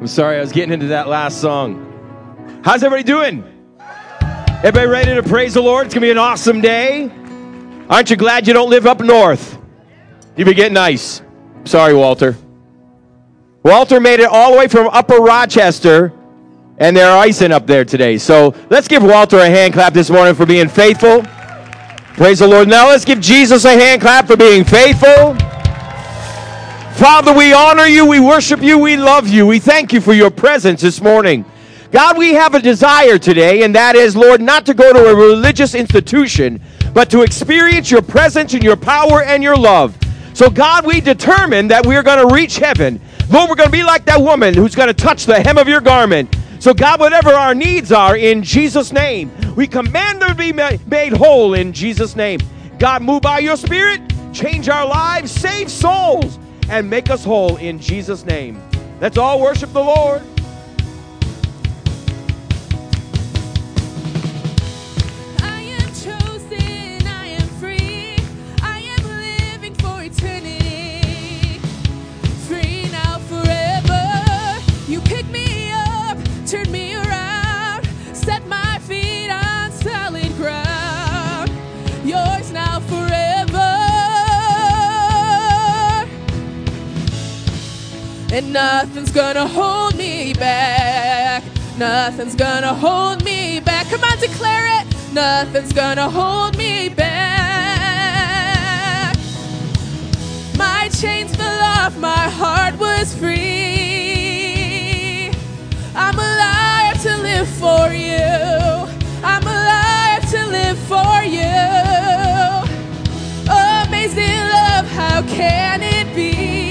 I'm sorry, I was getting into that last song. How's everybody doing? Everybody ready to praise the Lord? It's going to be an awesome day. Aren't you glad you don't live up north? You've been getting ice. Sorry, Walter. Walter made it all the way from Upper Rochester, and they're icing up there today. So let's give Walter a hand clap this morning for being faithful. Praise the Lord. Now let's give Jesus a hand clap for being faithful. Father, we honor you, we worship you, we love you. We thank you for your presence this morning. God, we have a desire today, and that is, Lord, not to go to a religious institution, but to experience your presence and your power and your love. So, God, we determine that we are going to reach heaven. Lord, we're going to be like that woman who's going to touch the hem of your garment. So, God, whatever our needs are, in Jesus' name, we command them to be made whole in Jesus' name. God, move by your Spirit, change our lives, save souls, and make us whole in Jesus' name. Let's all worship the Lord. I am chosen, I am free, I am living for eternity. Free now forever, you pick me up, turn me around, set my feet on solid ground. Yours now forever. And nothing's gonna hold me back. Nothing's gonna hold me back. Come on, declare it. Nothing's gonna hold me back. My chains fell off, my heart was free. I'm alive to live for you. I'm alive to live for you. Amazing love, how can it be?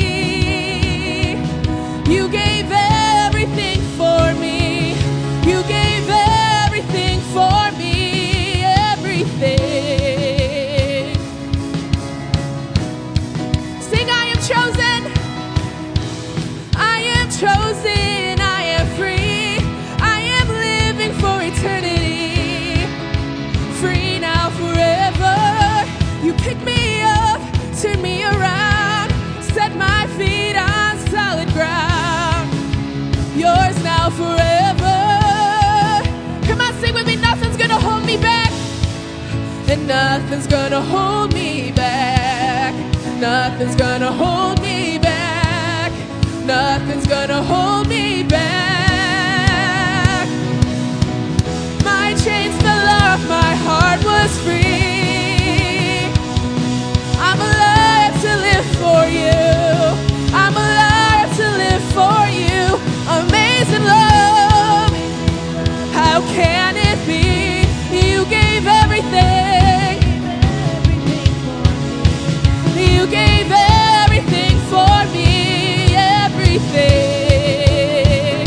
You gave everything for me. You gave everything for me. Everything. Sing, I am chosen. I am chosen. I am free. I am living for eternity. Free now forever. You pick me up, turn me around, set my feet on solid ground. Yours now forever. Come on, sing with me. Nothing's gonna hold me back. And nothing's gonna hold me back. Nothing's gonna hold me back. Nothing's gonna hold me back. My chains fell off, my heart was free. I'm alive to live for you. I'm alive to live for you. Amazing love, how can it be? You gave everything. You gave everything for me. Everything.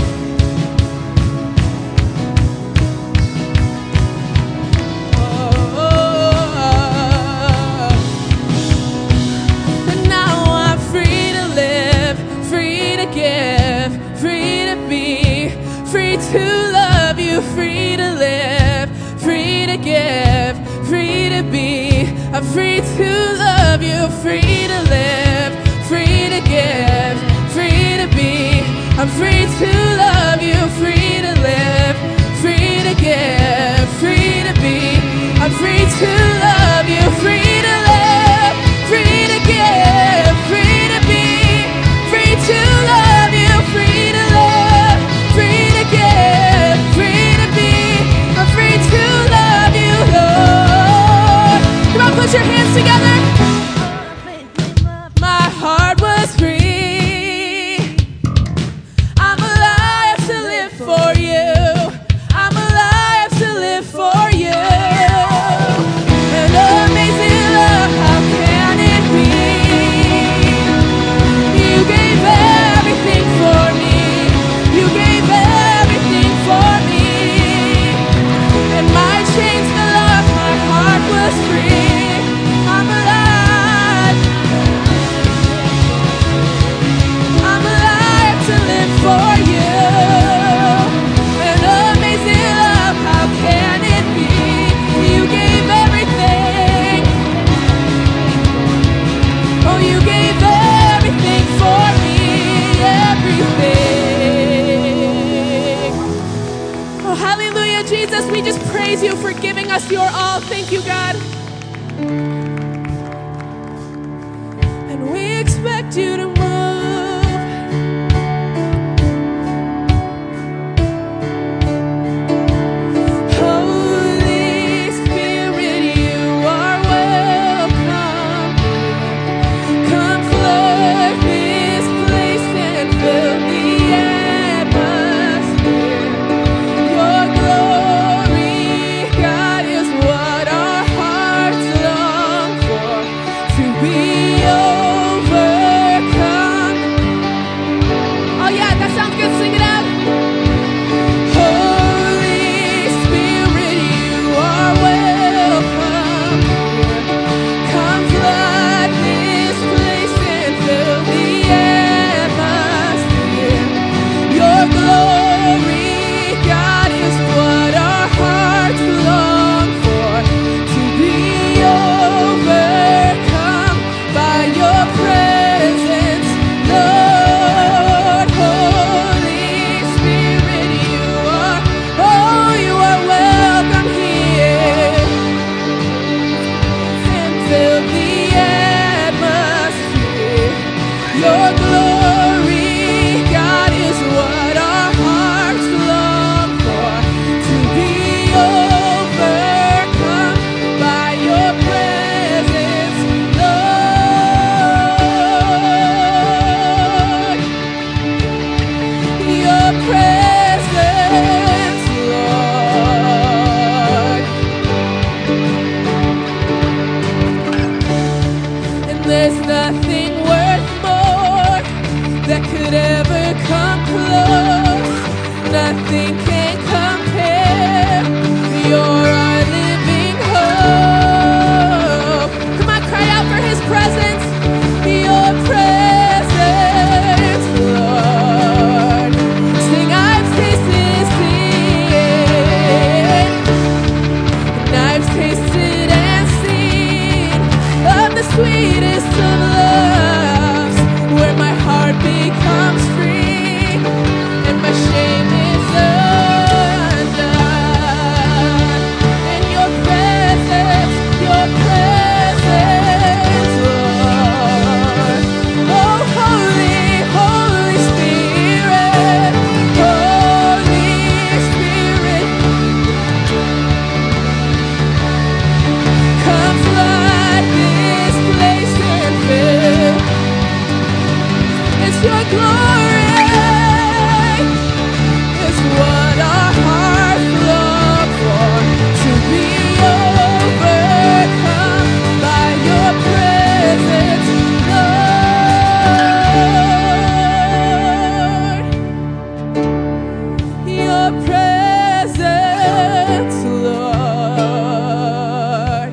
And now I'm free to live, free to give, free to be, free to love you, free to live, free to give, free to be. I'm free to love you, free to live, free to give, free to be. I'm free to love you, free to live, free to give, free to be. I'm free to love you, free to live, free to give, free to be. Free to love you, free to live, free to give, free to be. I'm free to love you, Lord. Come on, put your hands together. My heart was free. I'm alive to live for you. I'm alive to live for you. And amazing love, how can it be? You gave everything for me. You gave everything for me. And my chains fell off, my heart was free. I'm alive. Jesus, we just praise you for giving us your all. Thank you, God. And we expect you to move. Holy Spirit, you are welcome. Come flood this place and fill the atmosphere. Your glory, God, is what our hearts long for. To be overcome. Oh yeah, that sounds good. Sing it out. Holy Spirit, you are welcome. Come flood this place and fill the atmosphere. Your glory, God, is what our hearts long for. To be overcome by your presence, Lord. Holy Spirit, you are welcome here. And fill the atmosphere. Your glory, God, is what our hearts long for. To be overcome by your presence, Lord. Your presence, Lord. And there's nothing worth more that could ever come close. Nothing can compare. You're our living hope. Come on, cry out for his presence. Your presence, Lord. Sing, I've tasted, and I've tasted and seen of the sweetest of loves, where my heart becomes free and my shame is undone. And your presence, Lord. Oh, Holy, Holy Spirit, Holy Spirit, come flood this place and fill. It's your glory, is what our hearts long for. To be overcome by your presence, Lord. Your presence, Lord.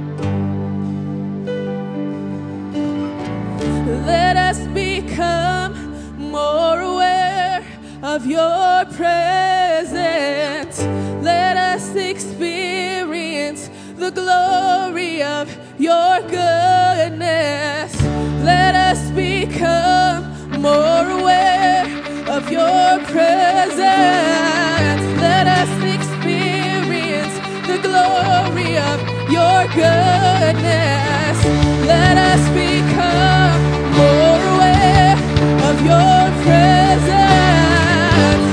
Let us become more aware of your presence. Let us experience the glory of your goodness. Let us become more aware of your presence. Let us experience the glory of your goodness. Let us become more aware of your presence.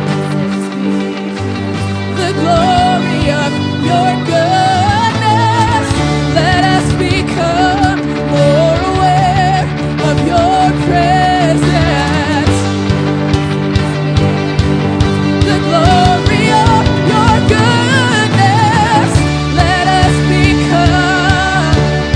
The glory of your goodness. Let us become more aware of your presence. The glory of your goodness. Let us become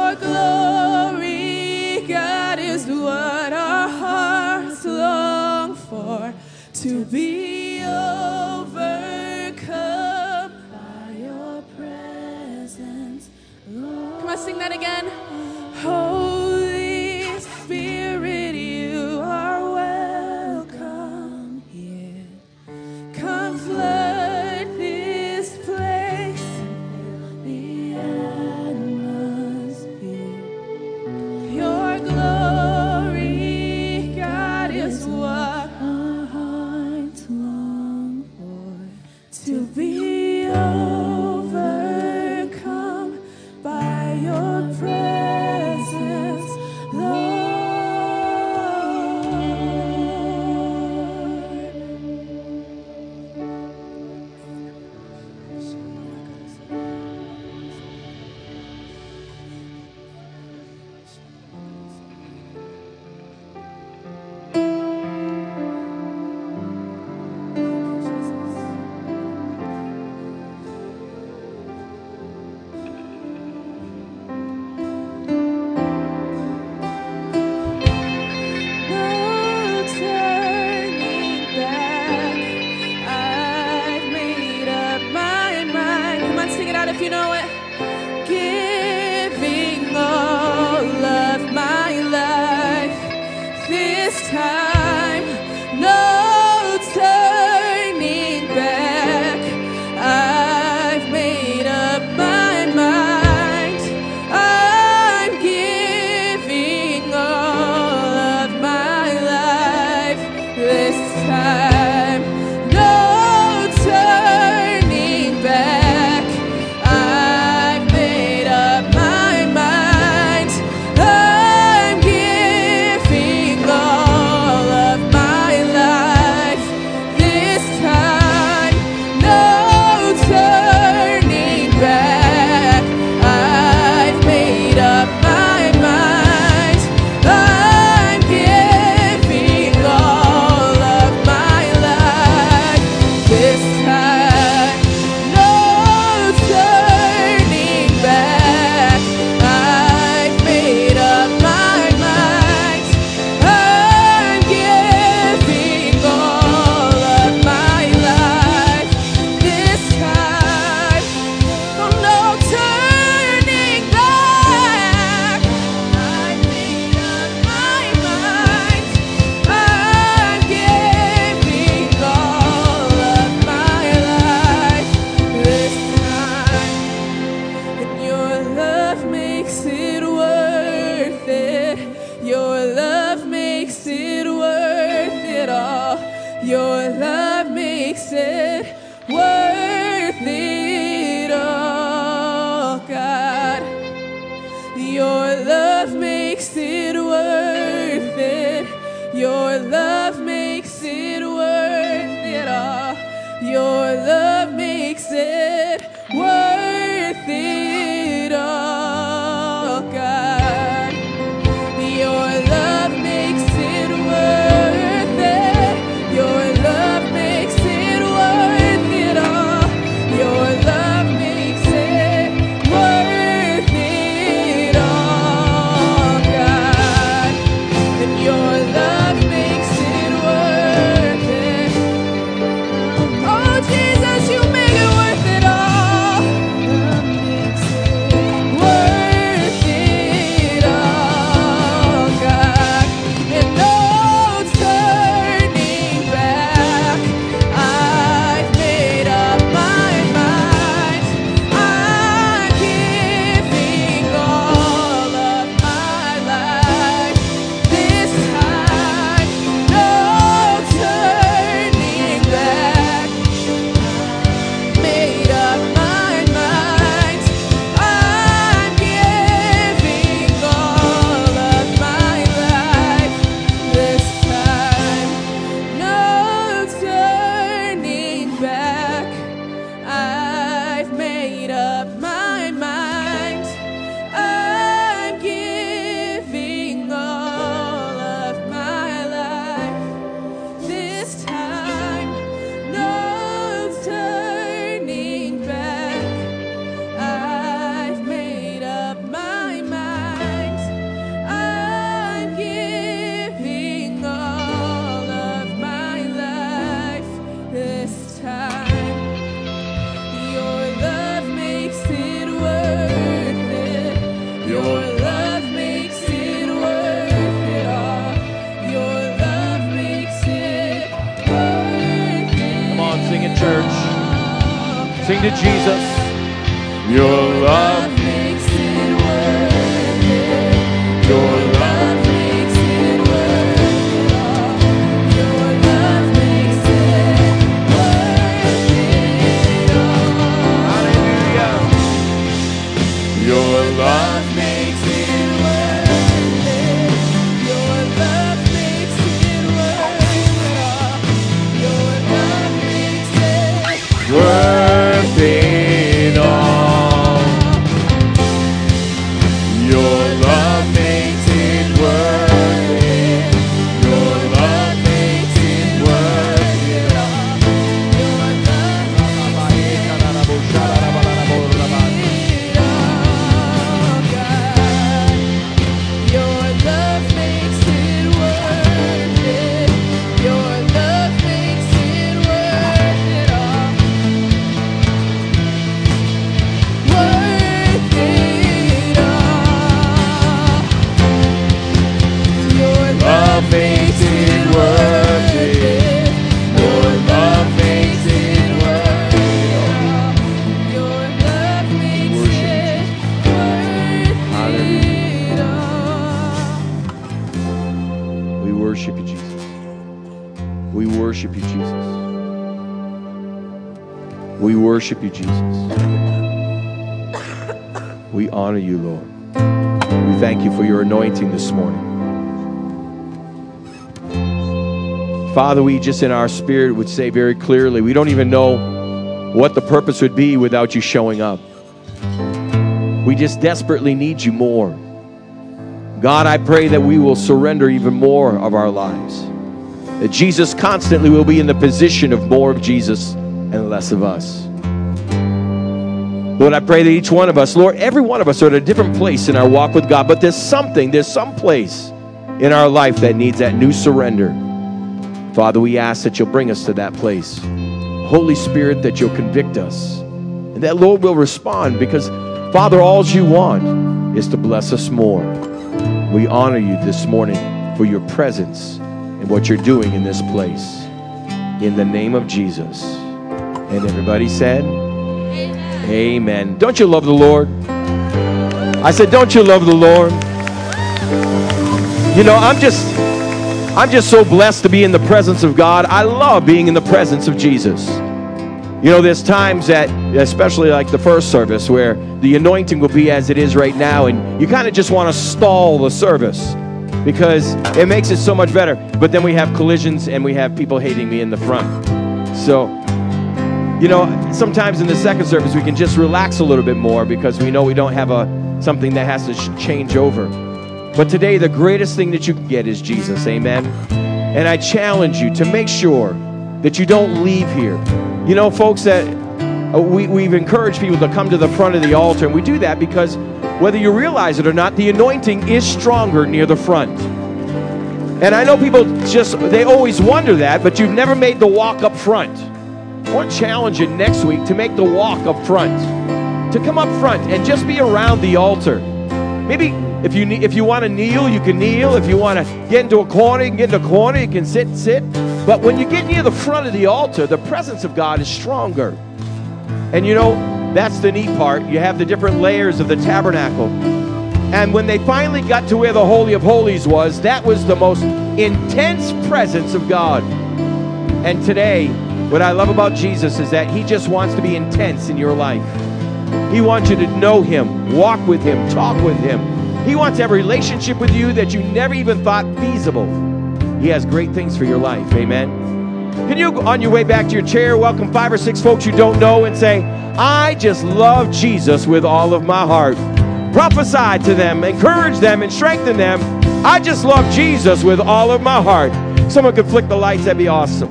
Your glory, God, is what our hearts long for, to be overcome by your presence, Lord. Come on, sing that again. Holy Spirit, you are welcome here. Come flood this place, the atmosphere. Your glory, God, is what our hearts long for, to be overcome by your presence, Lord. No turning back. I've made up my mind. Come on, sing it out if you know it. Giving all of my life this time. No turning back. I've made up my mind. I'm giving all of my life this time. No turning back. to Jesus. Your love makes it worth it. Your love makes it worth it all. Your love makes it worth it all. Hallelujah. Your love makes it worth it. Your love makes it worth it all. Your love makes it worth it all. Your love makes it worth it. Your love makes it worth it all. Your love makes it all, God. Your love makes it worth it. Your love makes it worth it all. Worth it all. Your Love makes it worth it. Your love makes it worth it all. Your love makes it worth it all. We worship you, Jesus. We worship you, Jesus. We worship you, Jesus. We honor you, Lord. We thank you for your anointing this morning. Father, we just in our spirit would say very clearly, we don't even know what the purpose would be without you showing up. We just desperately need you more. God, I pray that we will surrender even more of our lives. That Jesus constantly will be in the position of more of Jesus and less of us. Lord, I pray that each one of us, Lord, every one of us are at a different place in our walk with God, but there's some place in our life that needs that new surrender. Father, we ask that you'll bring us to that place. Holy Spirit, that you'll convict us. And that, Lord, will respond because, Father, all you want is to bless us more. We honor you this morning for your presence and what you're doing in this place. In the name of Jesus. And everybody said, Amen. Don't you love the Lord? I said, don't you love the Lord? You know, I'm just so blessed to be in the presence of God. I love being in the presence of Jesus. You know, there's times that, especially like the first service, where the anointing will be as it is right now, and you kind of just want to stall the service because it makes it so much better. But then we have collisions and we have people hating me in the front. So, you know, sometimes in the second service we can just relax a little bit more because we know we don't have something that has to change over. But today the greatest thing that you can get is Jesus, amen? And I challenge you to make sure that you don't leave here. You know, folks, that we've encouraged people to come to the front of the altar, and we do that because whether you realize it or not, the anointing is stronger near the front. And I know people they always wonder that, but you've never made the walk up front. I want to challenge you next week to make the walk up front, to come up front and just be around the altar. Maybe if you want to kneel, you can kneel. If you want to get into a corner, you can get into a corner. You can sit. But when you get near the front of the altar, the presence of God is stronger. And you know, that's the neat part. You have the different layers of the tabernacle. And when they finally got to where the Holy of Holies was, that was the most intense presence of God. And today, what I love about Jesus is that he just wants to be intense in your life. He wants you to know him, walk with him, talk with him. He wants to have a relationship with you that you never even thought feasible. He has great things for your life, amen? Can you, on your way back to your chair, welcome 5 or 6 folks you don't know and say, I just love Jesus with all of my heart. Prophesy to them, encourage them, and strengthen them. I just love Jesus with all of my heart. Someone could flick the lights, that'd be awesome.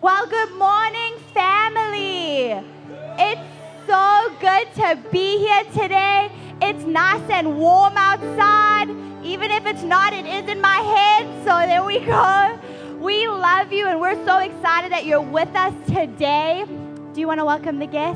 Well, good morning, family. It's so good to be here today. It's nice and warm outside. Even if it's not, it is in my head. So there we go. We love you, and we're so excited that you're with us today. Do you want to welcome the guests?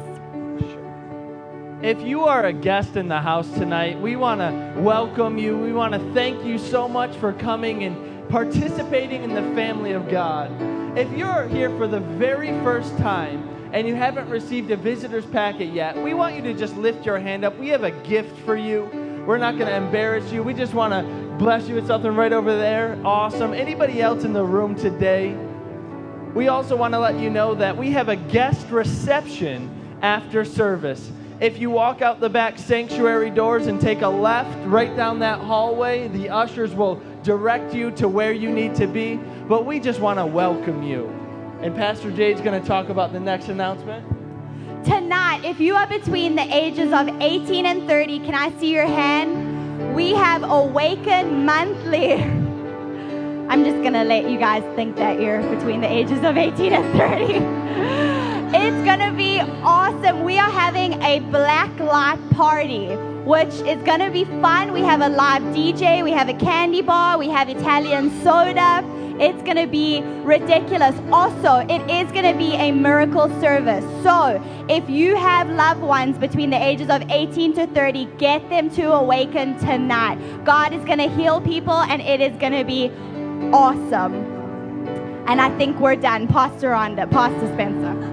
If you are a guest in the house tonight, we want to welcome you. We want to thank you so much for coming and participating in the family of God. If you're here for the very first time and you haven't received a visitor's packet yet, we want you to just lift your hand up. We have a gift for you. We're not going to embarrass you. We just want to bless you with something right over there. Awesome. Anybody else in the room today? We also want to let you know that we have a guest reception after service. If you walk out the back sanctuary doors and take a left right down that hallway, the ushers will direct you to where you need to be. But we just want to welcome you. And Pastor Jade's going to talk about the next announcement. Tonight, if you are between the ages of 18 and 30, can I see your hand? We have Awaken Monthly. I'm just going to let you guys think that you're between the ages of 18 and 30. It's going to be awesome. We are having a black light party, which is going to be fun. We have a live DJ. We have a candy bar. We have Italian soda. It's going to be ridiculous. Also, it is going to be a miracle service. So if you have loved ones between the ages of 18 to 30, get them to Awaken tonight. God is going to heal people, and it is going to be awesome. And I think we're done. Pastor Spencer.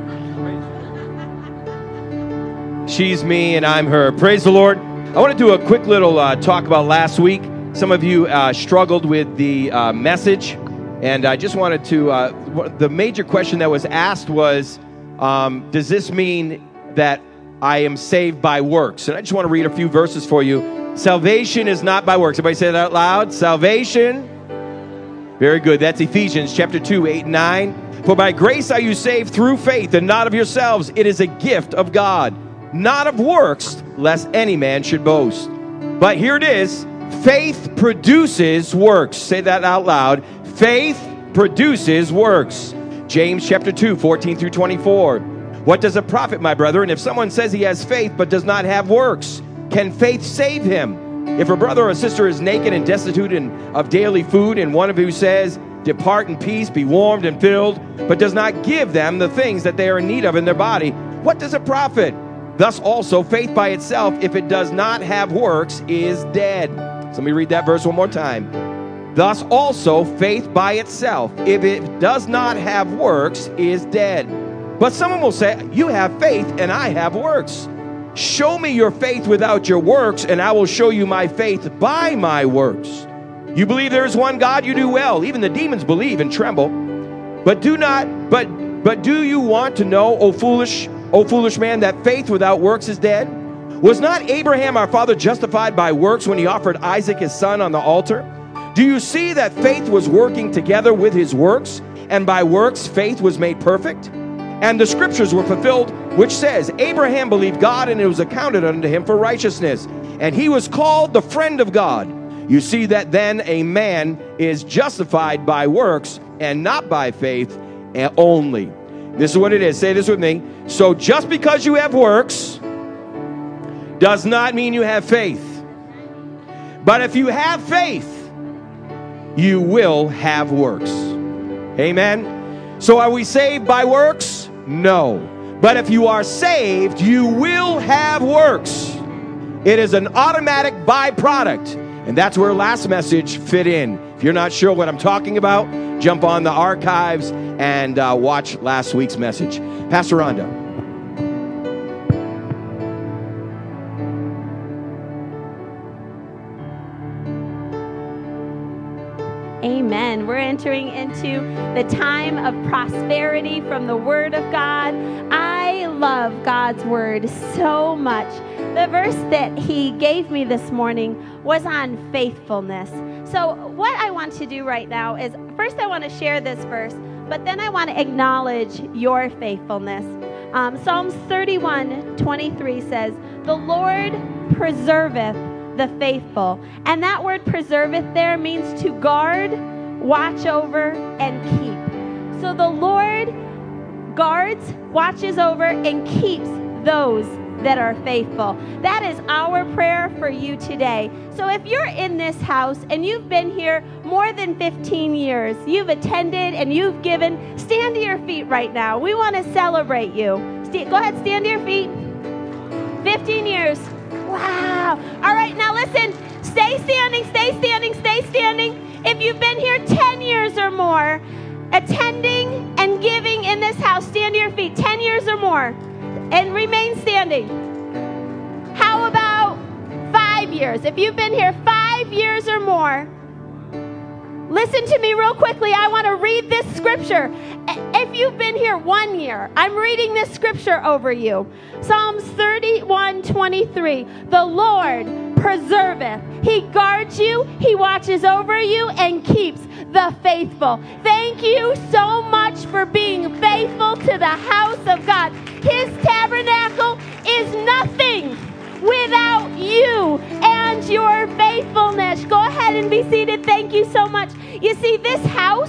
She's me and I'm her. Praise the Lord. I want to do a quick little talk about last week. Some of you struggled with the message, and I just wanted to, the major question that was asked was, does this mean that I am saved by works? And I just want to read a few verses for you. Salvation is not by works. Everybody say that out loud. Salvation. Very good. That's Ephesians chapter 2, 8 and 9. For by grace are you saved through faith, and not of yourselves. It is a gift of God, not of works, lest any man should boast. But here it is. Faith produces works. Say that out loud. Faith produces works. James chapter 2, 14 through 24. What does it profit, my brethren, if someone says he has faith but does not have works? Can faith save him? If a brother or sister is naked and destitute of daily food, and one of you says, depart in peace, be warmed and filled, but does not give them the things that they are in need of in their body, what does it profit? Thus also, faith by itself, if it does not have works, is dead. So let me read that verse one more time. Thus also, faith by itself, if it does not have works, is dead. But someone will say, you have faith and I have works. Show me your faith without your works, and I will show you my faith by my works. You believe there is one God, you do well. Even the demons believe and tremble. But do you want to know, O foolish man, that faith without works is dead? Was not Abraham our father justified by works when he offered Isaac his son on the altar? Do you see that faith was working together with his works, and by works faith was made perfect? And the scriptures were fulfilled, which says, Abraham believed God, and it was accounted unto him for righteousness. And he was called the friend of God. You see that then a man is justified by works and not by faith only. This is what it is. Say this with me. So just because you have works does not mean you have faith. But if you have faith, you will have works. Amen. So are we saved by works? No. But if you are saved, you will have works. It is an automatic byproduct. And that's where last message fit in. If you're not sure what I'm talking about, jump on the archives and watch last week's message. Pastor Rhonda. Amen. We're entering into the time of prosperity from the Word of God. I love God's Word so much. The verse that He gave me this morning was on faithfulness. So what I want to do right now is, first I want to share this verse, but then I want to acknowledge your faithfulness. Psalms 31:23 says, the Lord preserveth the faithful. And that word preserveth there means to guard, watch over, and keep. So the Lord guards, watches over, and keeps those that are faithful. That is our prayer for you today. So if you're in this house and you've been here more than 15 years, you've attended and you've given, stand to your feet right now. We want to celebrate you. Go ahead, stand to your feet. 15 years. Wow. All right, now listen. Stay standing, stay standing, stay standing. If you've been here 10 years or more, attending and giving in this house, stand to your feet. 10 years or more. And remain standing. How about 5 years? If you've been here 5 years or more, listen to me real quickly. I want to read this scripture. If you've been here 1 year, I'm reading this scripture over you. Psalms 31:23. The Lord preserveth. He guards you, He watches over you, and keeps the faithful. Thank you so much for being faithful to the house of God. His tabernacle is nothing without you and your faithfulness. Go ahead and be seated. Thank you so much. You see, this house,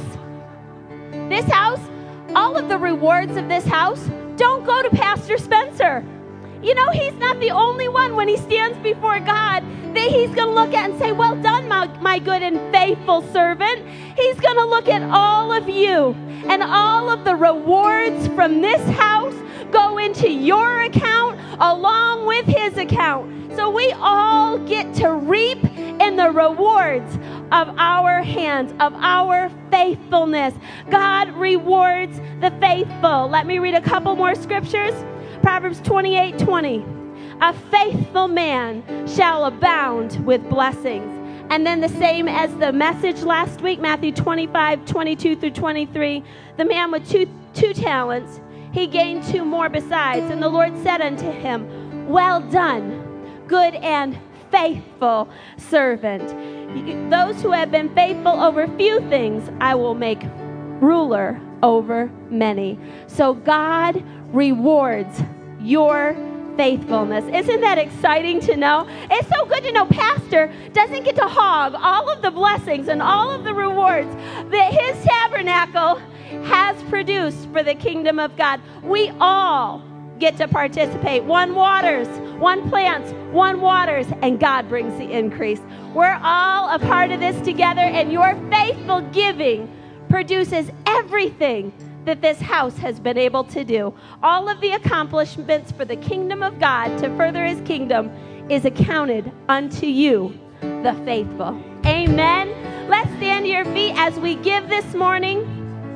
all of the rewards of this house don't go to Pastor Spencer. You know, he's not the only one when he stands before God that he's going to look at and say, well done, my good and faithful servant. He's going to look at all of you, and all of the rewards from this house go into your account along with his account. So we all get to reap in the rewards of our hands, of our faithfulness. God rewards the faithful. Let me read a couple more scriptures. Proverbs 28:20. A faithful man shall abound with blessings. And then the same as the message last week, Matthew 25:22 through 23. The man with two talents, he gained 2 more besides. And the Lord said unto him, well done, good and faithful servant. Those who have been faithful over few things, I will make ruler over many. So God rewards your faithfulness. Isn't that exciting to know? It's so good to know Pastor doesn't get to hog all of the blessings and all of the rewards that his tabernacle has produced for the kingdom of God. We all get to participate. One waters, one plants, one waters, and God brings the increase. We're all a part of this together, and your faithful giving produces everything that this house has been able to do. All of the accomplishments for the kingdom of God to further his kingdom is accounted unto you, the faithful. Amen. Let's stand to your feet as we give this morning.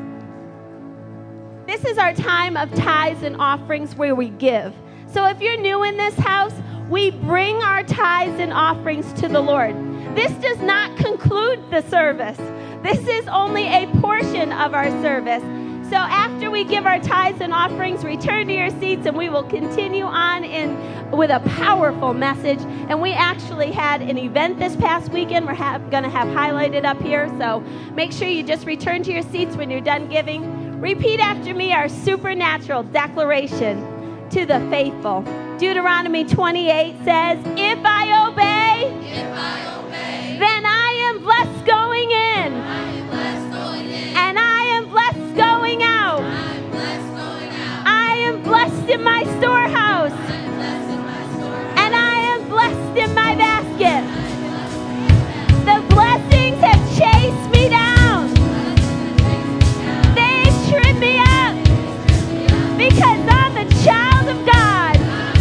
This is our time of tithes and offerings where we give. So if you're new in this house, we bring our tithes and offerings to the Lord. This does not conclude the service. This is only a portion of our service. So after we give our tithes and offerings, return to your seats, and we will continue on with a powerful message. And we actually had an event this past weekend we're going to have highlighted up here. So make sure you just return to your seats when you're done giving. Repeat after me our supernatural declaration to the faithful. Deuteronomy 28 says, if I obey, then I am blessed going in. And I am blessed going out. I am blessed in my storehouse. And I am blessed in my basket. The blessings have chased me down. They trip me up. Because I'm a child of God.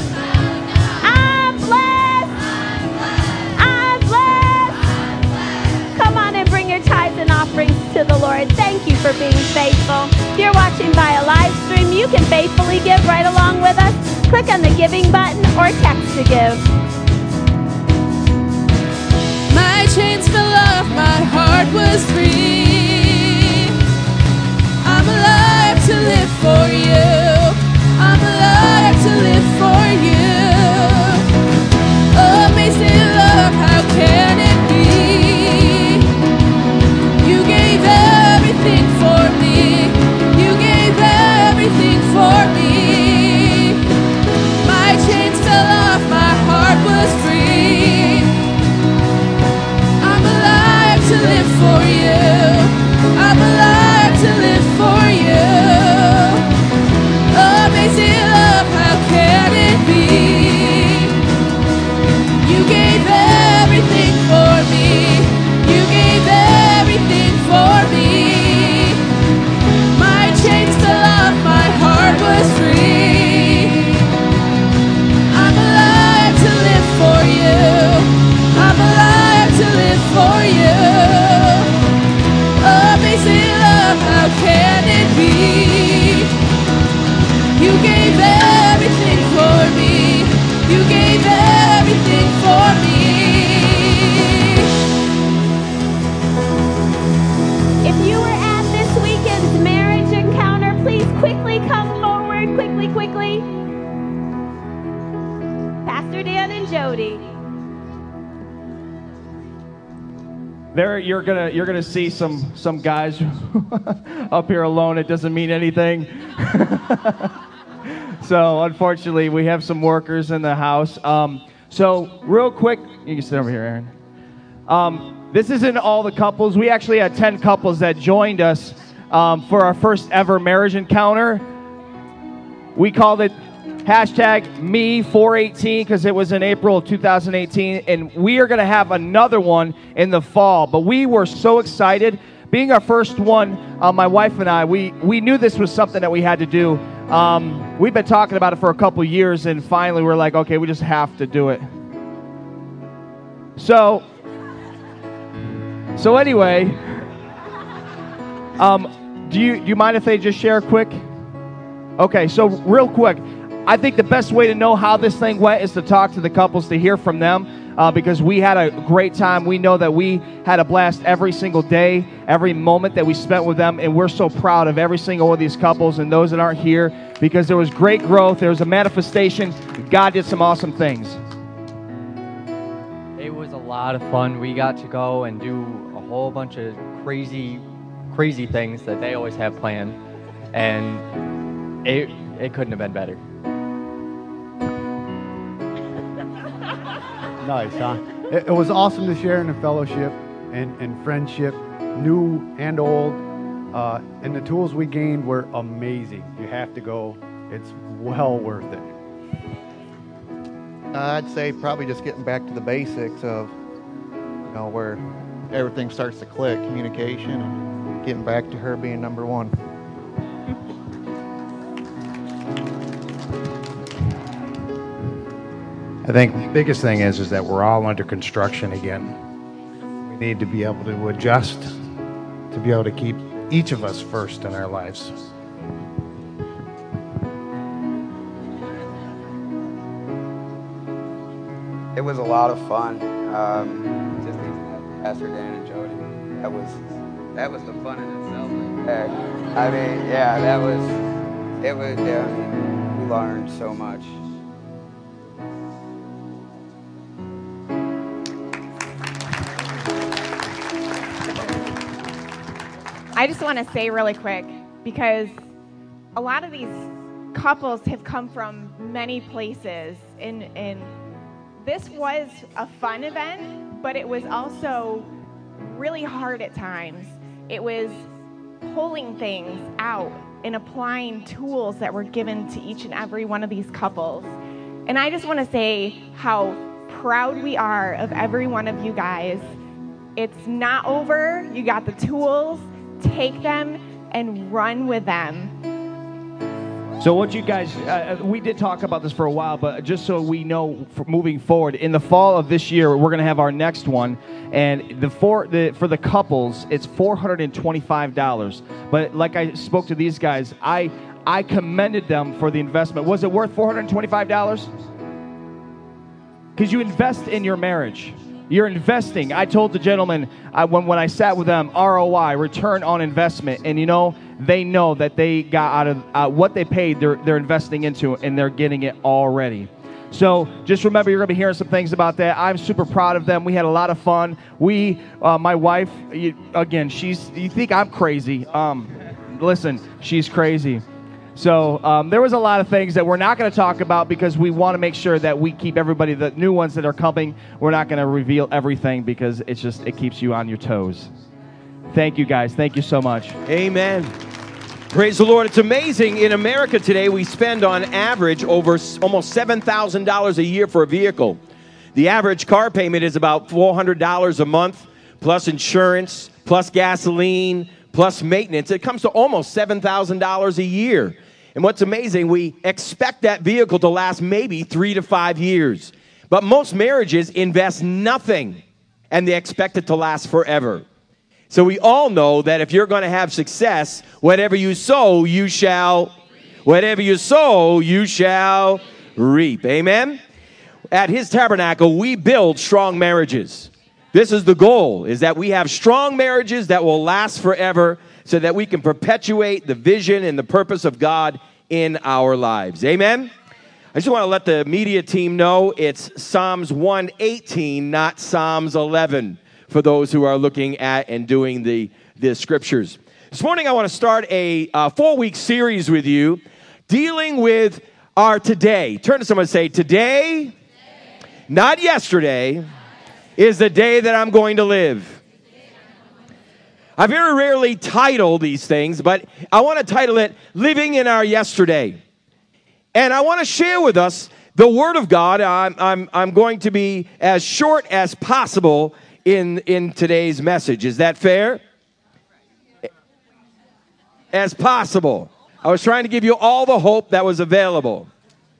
I'm blessed. I'm blessed. Come on and bring your tithes and offerings to the Lord. Thank you for being faithful. If you're watching by a live stream, you can faithfully give right along with us. Click on the giving button or text to give. My chains fell off, my heart was free. I'm alive to live for you. I'm alive to live for you. Amazing love, how can it be? You gave everything for me. You gave everything for me. My chains fell off, my heart was free. I'm alive to live for you. Pastor Dan and Jody. There, you're gonna see some guys up here alone. It doesn't mean anything. So unfortunately, we have some workers in the house. So real quick, you can sit over here, Aaron. This isn't all the couples. We actually had 10 couples that joined us for our first ever marriage encounter. We called it #Me418 because it was in April of 2018, and we are going to have another one in the fall. But we were so excited. Being our first one, my wife and I, we knew this was something that we had to do. We've been talking about it for a couple years, and finally we're like, okay, we just have to do it. So anyway, do you mind if they just share quick? Okay, so real quick, I think the best way to know how this thing went is to talk to the couples, to hear from them, because we had a great time. We know that we had a blast every single day, every moment that we spent with them, and we're so proud of every single one of these couples and those that aren't here, because there was great growth, there was a manifestation. God did some awesome things. It was a lot of fun. We got to go and do a whole bunch of crazy things that they always have planned, and it couldn't have been better. Nice, huh? It was awesome to share in the fellowship and friendship, new and old. And the tools we gained were amazing. You have to go. It's well worth it. I'd say probably just getting back to the basics of, where everything starts to click, communication, and getting back to her being number one. I think the biggest thing is that we're all under construction again. We need to be able to adjust to be able to keep each of us first in our lives. It was a lot of fun. Just Pastor Dan and Jody. That was the fun in itself. I mean, yeah, we learned so much. I just want to say really quick, because a lot of these couples have come from many places, and this was a fun event, but it was also really hard at times. It was pulling things out and applying tools that were given to each and every one of these couples. And I just want to say how proud we are of every one of you guys. It's not over. You got the tools. Take them and run with them. So what you guys, we did talk about this for a while, but just so we know for moving forward, in the fall of this year, we're going to have our next one, and for the couples, it's $425. But like I spoke to these guys, I commended them for the investment. Was it worth $425? Because you invest in your marriage. You're investing. I told the gentleman when I sat with them, ROI, return on investment, and they know that they got out of what they paid. They're investing into, and they're getting it already. So just remember, you're going to be hearing some things about that. I'm super proud of them. We had a lot of fun. My wife, again, you think I'm crazy? Listen, she's crazy. So there was a lot of things that we're not going to talk about because we want to make sure that we keep everybody, the new ones that are coming, we're not going to reveal everything because it keeps you on your toes. Thank you, guys. Thank you so much. Amen. Praise the Lord. It's amazing. In America today, we spend on average over almost $7,000 a year for a vehicle. The average car payment is about $400 a month, plus insurance, plus gasoline, plus maintenance. It comes to almost $7,000 a year. And what's amazing, we expect that vehicle to last maybe 3 to 5 years. But most marriages invest nothing, and they expect it to last forever. So we all know that if you're going to have success, whatever you sow, you shall reap. Amen? At His Tabernacle, we build strong marriages. This is the goal, is that we have strong marriages that will last forever so that we can perpetuate the vision and the purpose of God in our lives. Amen? I just want to let the media team know it's Psalms 118, not Psalms 11, for those who are looking at and doing the scriptures. This morning I want to start a 4-week series with you dealing with our today. Turn to someone and say, today, not yesterday, is the day that I'm going to live. I very rarely title these things, but I want to title it Living in Our Yesterday. And I want to share with us the Word of God. I'm going to be as short as possible in today's message. Is that fair? As possible. I was trying to give you all the hope that was available.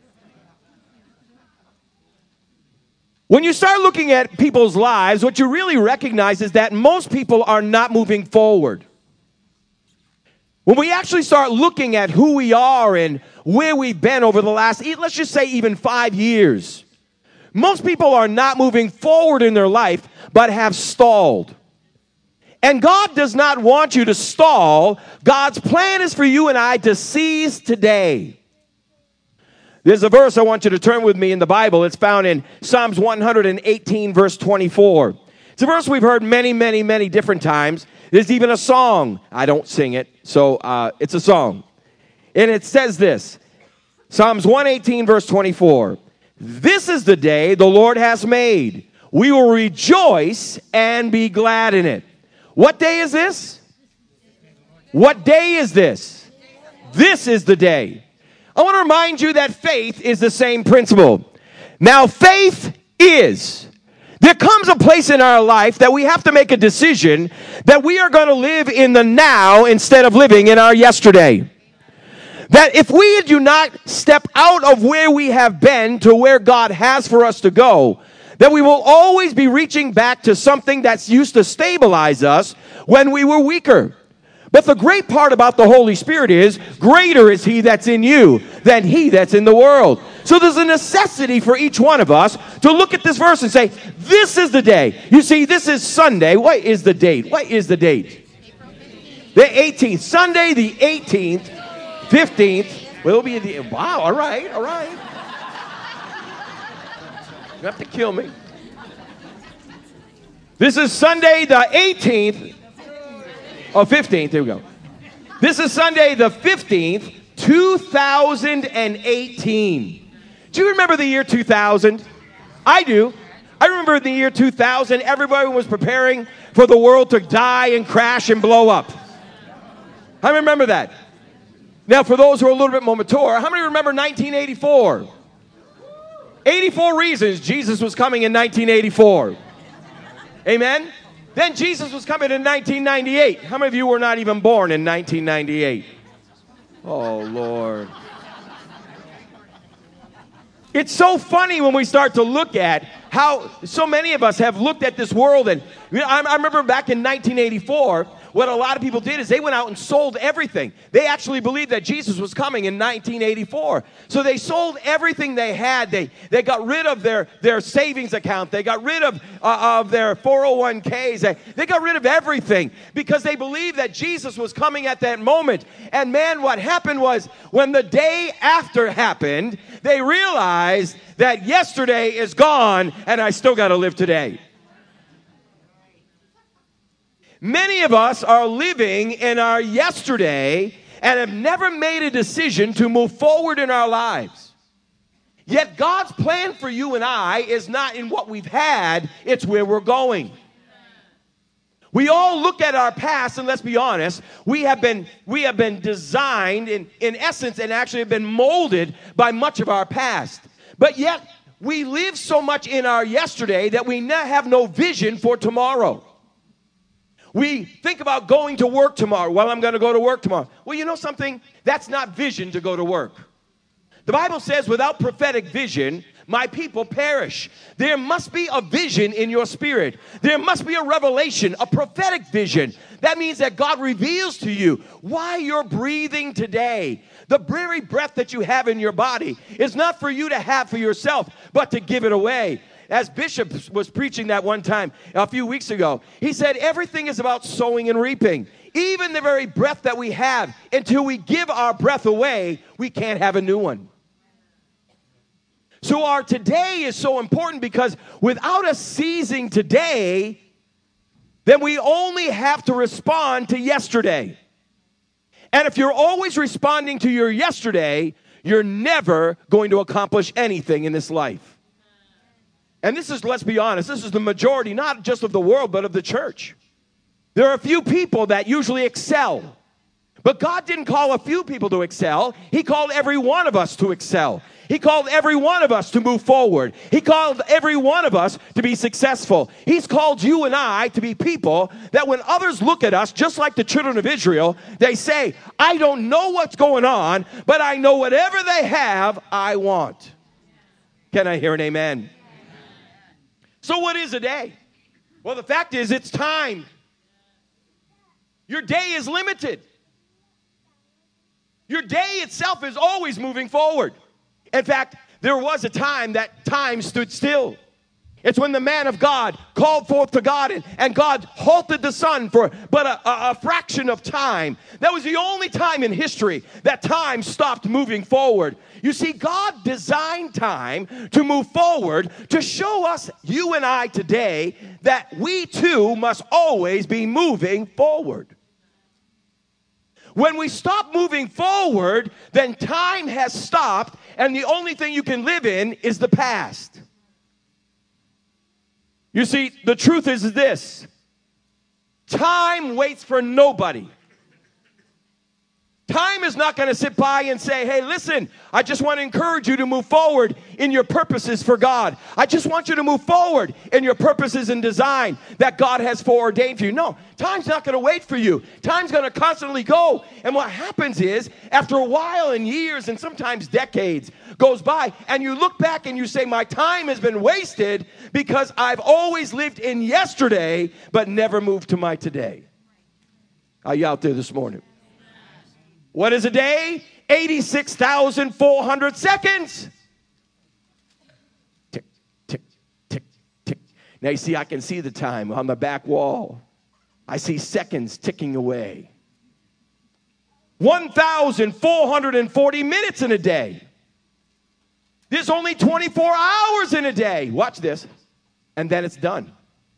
When you start looking at people's lives, what you really recognize is that most people are not moving forward. When we actually start looking at who we are and where we've been over the last, let's just say even 5 years, most people are not moving forward in their life, but have stalled. And God does not want you to stall. God's plan is for you and I to seize today. There's a verse I want you to turn with me in the Bible. It's found in Psalms 118, verse 24. It's a verse we've heard many, many, many different times. There's even a song. I don't sing it, so it's a song. And it says this, Psalms 118, verse 24. This is the day the Lord has made. We will rejoice and be glad in it. What day is this? What day is this? This is the day. I want to remind you that faith is the same principle. Now, faith is. There comes a place in our life that we have to make a decision that we are going to live in the now instead of living in our yesterday. That if we do not step out of where we have been to where God has for us to go, that we will always be reaching back to something that's used to stabilize us when we were weaker. But the great part about the Holy Spirit is, greater is He that's in you than he that's in the world. So there's a necessity for each one of us to look at this verse and say, this is the day. You see, this is Sunday. What is the date? What is the date? The 18th. Sunday the 18th, 15th. Will be the, wow, all right. You have to kill me. This is Sunday the 18th. Oh, 15th. There we go. This is Sunday the 15th, 2018. Do you remember the year 2000? I do. I remember in the year 2000, everybody was preparing for the world to die and crash and blow up. I remember that. Now, for those who are a little bit more mature, how many remember 1984? 84 reasons Jesus was coming in 1984. Amen? Then Jesus was coming in 1998. How many of you were not even born in 1998? Oh, Lord. It's so funny when we start to look at how so many of us have looked at this world. And I remember back in 1984, what a lot of people did is they went out and sold everything. They actually believed that Jesus was coming in 1984. So they sold everything they had. They got rid of their savings account. They got rid of their 401ks. They got rid of everything because they believed that Jesus was coming at that moment. And man, what happened was when the day after happened, they realized that yesterday is gone and I still got to live today. Many of us are living in our yesterday and have never made a decision to move forward in our lives. Yet God's plan for you and I is not in what we've had, it's where we're going. We all look at our past, and let's be honest, we have been designed in essence and actually have been molded by much of our past. But yet we live so much in our yesterday that we have no vision for tomorrow. We think about going to work tomorrow. Well, I'm going to go to work tomorrow. Well, you know something? That's not vision to go to work. The Bible says, without prophetic vision, my people perish. There must be a vision in your spirit. There must be a revelation, a prophetic vision. That means that God reveals to you why you're breathing today. The very breath that you have in your body is not for you to have for yourself, but to give it away. As Bishop was preaching that one time a few weeks ago, he said everything is about sowing and reaping. Even the very breath that we have, until we give our breath away, we can't have a new one. So our today is so important because without us seizing today, then we only have to respond to yesterday. And if you're always responding to your yesterday, you're never going to accomplish anything in this life. And this is, let's be honest, this is the majority, not just of the world, but of the church. There are a few people that usually excel. But God didn't call a few people to excel. He called every one of us to excel. He called every one of us to move forward. He called every one of us to be successful. He's called you and I to be people that when others look at us, just like the children of Israel, they say, I don't know what's going on, but I know whatever they have, I want. Can I hear an amen? So what is a day? Well, the fact is it's time. Your day is limited. Your day itself is always moving forward. In fact, there was a time that time stood still. It's when the man of God called forth to God and God halted the sun for but a fraction of time. That was the only time in history that time stopped moving forward. You see, God designed time to move forward to show us, you and I today, that we too must always be moving forward. When we stop moving forward, then time has stopped, and the only thing you can live in is the past. You see, the truth is this. Time waits for nobody. Time is not going to sit by and say, hey, listen, I just want to encourage you to move forward in your purposes for God. I just want you to move forward in your purposes and design that God has foreordained for you. No, time's not going to wait for you. Time's going to constantly go. And what happens is, after a while and years and sometimes decades goes by, and you look back and you say, my time has been wasted because I've always lived in yesterday but never moved to my today. Are you out there this morning? What is a day? 86,400 seconds. Tick, tick, tick, tick. Now you see, I can see the time on the back wall. I see seconds ticking away. 1,440 minutes in a day. There's only 24 hours in a day. Watch this. And then it's done.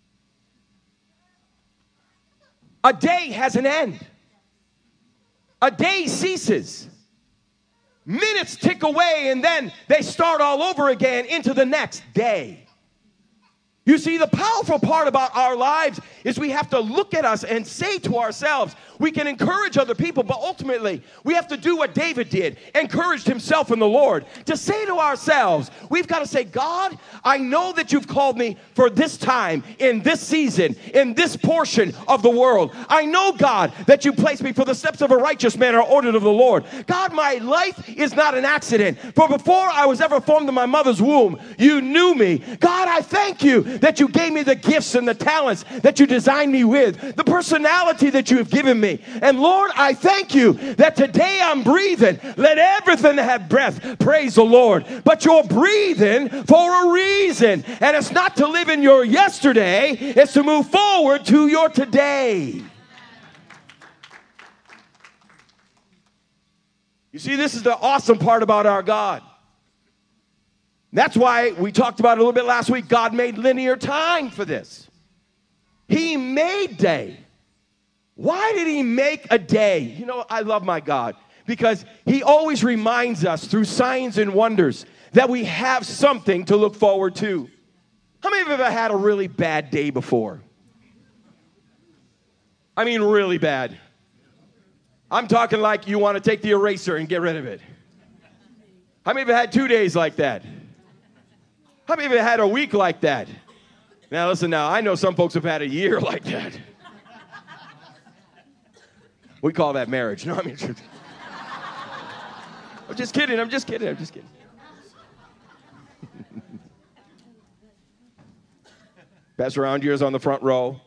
A day has an end. A day ceases. Minutes tick away and then they start all over again into the next day. You see, the powerful part about our lives is we have to look at us and say to ourselves, we can encourage other people, but ultimately we have to do what David did, encouraged himself in the Lord, to say to ourselves, we've got to say, God, I know that you've called me for this time, in this season, in this portion of the world. I know, God, that you placed me for the steps of a righteous man are ordered of the Lord. God, my life is not an accident, for before I was ever formed in my mother's womb, you knew me. God, I thank you that you gave me the gifts and the talents that you designed me with, the personality that you have given me. And Lord, I thank you that today I'm breathing. Let everything that have breath praise the Lord. But you're breathing for a reason. And it's not to live in your yesterday, it's to move forward to your today. You see, this is the awesome part about our God. That's why we talked about it a little bit last week. God made linear time for this. He made day. Why did he make a day? You know, I love my God because he always reminds us through signs and wonders that we have something to look forward to. How many of you have ever had a really bad day before? I mean really bad. I'm talking like you want to take the eraser and get rid of it. How many of you had 2 days like that? How many of you had a week like that? Now listen now, I know some folks have had a year like that. We call that marriage. No, I mean, I'm just kidding. Pastor Roundyear's on the front row.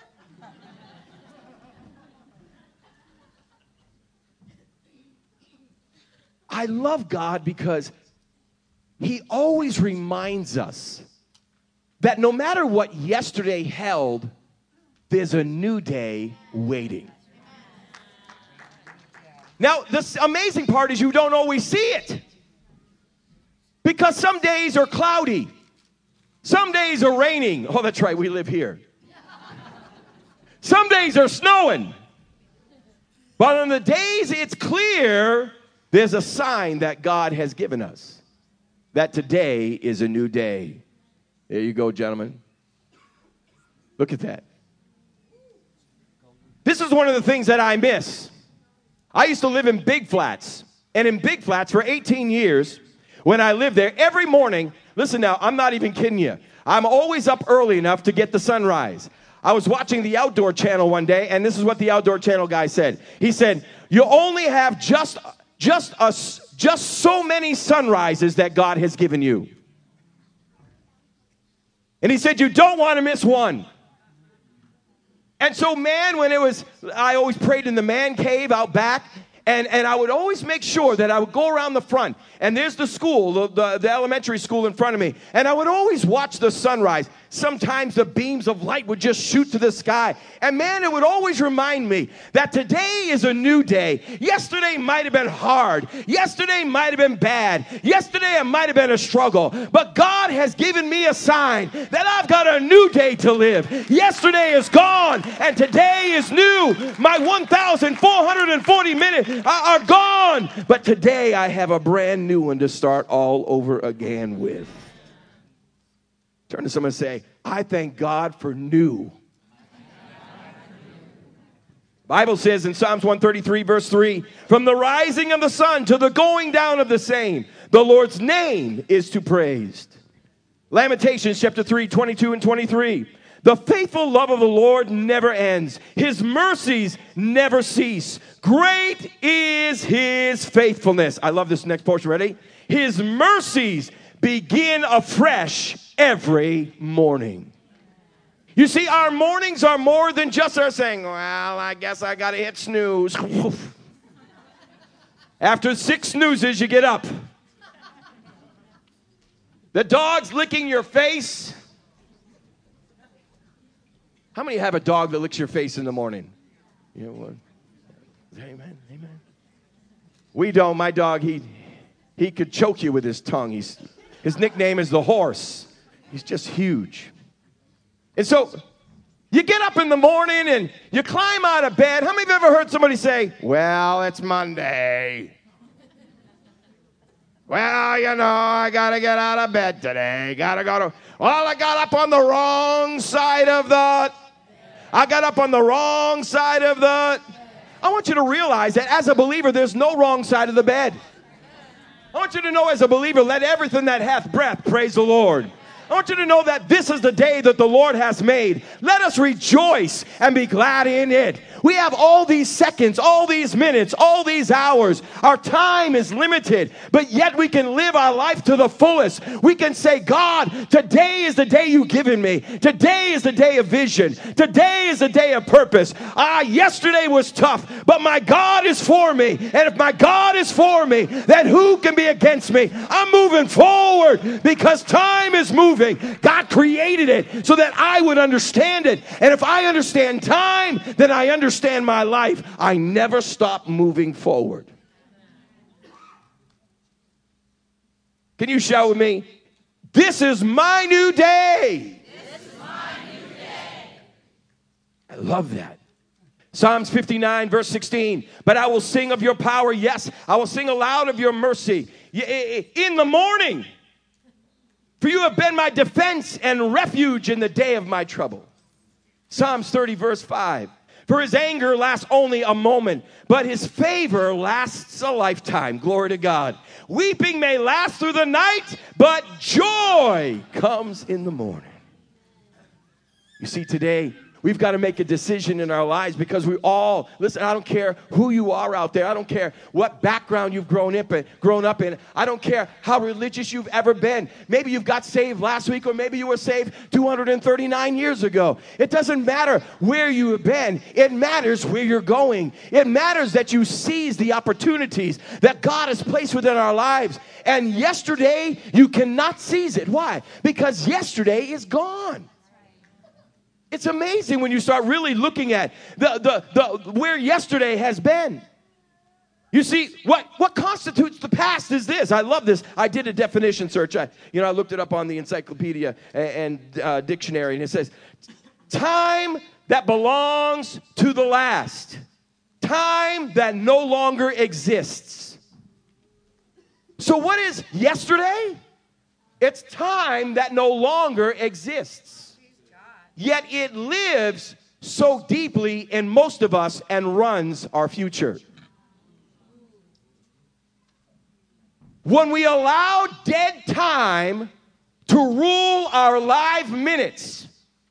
I love God because he always reminds us that no matter what yesterday held, there's a new day waiting. Now, the amazing part is you don't always see it. Because some days are cloudy. Some days are raining. Oh, that's right, we live here. Some days are snowing. But on the days it's clear, there's a sign that God has given us. That today is a new day. There you go, gentlemen. Look at that. This is one of the things that I miss. I used to live in Big Flats. And in Big Flats for 18 years, when I lived there, every morning, listen now, I'm not even kidding you. I'm always up early enough to get the sunrise. I was watching the Outdoor Channel one day, and this is what the Outdoor Channel guy said. He said, you only have just so many sunrises that God has given you. And he said, you don't want to miss one. And so, man, I always prayed in the man cave out back, and I would always make sure that I would go around the front, and there's the school, the elementary school in front of me, and I would always watch the sunrise. Sometimes the beams of light would just shoot to the sky. And man, it would always remind me that today is a new day. Yesterday might have been hard. Yesterday might have been bad. Yesterday it might have been a struggle. But God has given me a sign that I've got a new day to live. Yesterday is gone and today is new. My 1,440 minutes are gone. But today I have a brand new one to start all over again with. Turn to someone and say, I thank God for new. Bible says in Psalms 133, verse 3, from the rising of the sun to the going down of the same, the Lord's name is to praised. Lamentations chapter 3, 22 and 23. The faithful love of the Lord never ends. His mercies never cease. Great is his faithfulness. I love this next portion. Ready? His mercies begin afresh every morning. You see, our mornings are more than just our saying, well, I guess I got to hit snooze. After 6 snoozes, you get up. The dog's licking your face. How many have a dog that licks your face in the morning? You know what? Amen, amen. We don't. My dog, he could choke you with his tongue. His nickname is the horse. He's just huge. And so you get up in the morning and you climb out of bed. How many of you ever heard somebody say, well, it's Monday. Well, you know, I got to get out of bed today. I got up on the wrong side of the... I got up on the wrong side of the... I want you to realize that as a believer, there's no wrong side of the bed. I want you to know as a believer, let everything that hath breath praise the Lord. I want you to know that this is the day that the Lord has made. Let us rejoice and be glad in it. We have all these seconds, all these minutes, all these hours. Our time is limited, but yet we can live our life to the fullest. We can say, God, today is the day you've given me. Today is the day of vision. Today is the day of purpose. Yesterday was tough, but my God is for me. And if my God is for me, then who can be against me? I'm moving forward because time is moving. God created it so that I would understand it. And if I understand time, then I understand my life. I never stop moving forward. Can you shout with me? This is my new day. This is my new day. I love that. Psalms 59, verse 16. But I will sing of your power. Yes, I will sing aloud of your mercy. In the morning. For you have been my defense and refuge in the day of my trouble. Psalms 30, verse 5. For his anger lasts only a moment, but his favor lasts a lifetime. Glory to God. Weeping may last through the night, but joy comes in the morning. You see, today, we've got to make a decision in our lives because we all, listen, I don't care who you are out there. I don't care what background you've grown up in. I don't care how religious you've ever been. Maybe you've got saved last week or maybe you were saved 239 years ago. It doesn't matter where you have been. It matters where you're going. It matters that you seize the opportunities that God has placed within our lives. And yesterday, you cannot seize it. Why? Because yesterday is gone. It's amazing when you start really looking at the where yesterday has been. You see, what constitutes the past is this. I love this. I did a definition search. I looked it up on the encyclopedia and dictionary, and it says, time that belongs to the last. Time that no longer exists. So what is yesterday? It's time that no longer exists. Yet it lives so deeply in most of us and runs our future. When we allow dead time to rule our live minutes,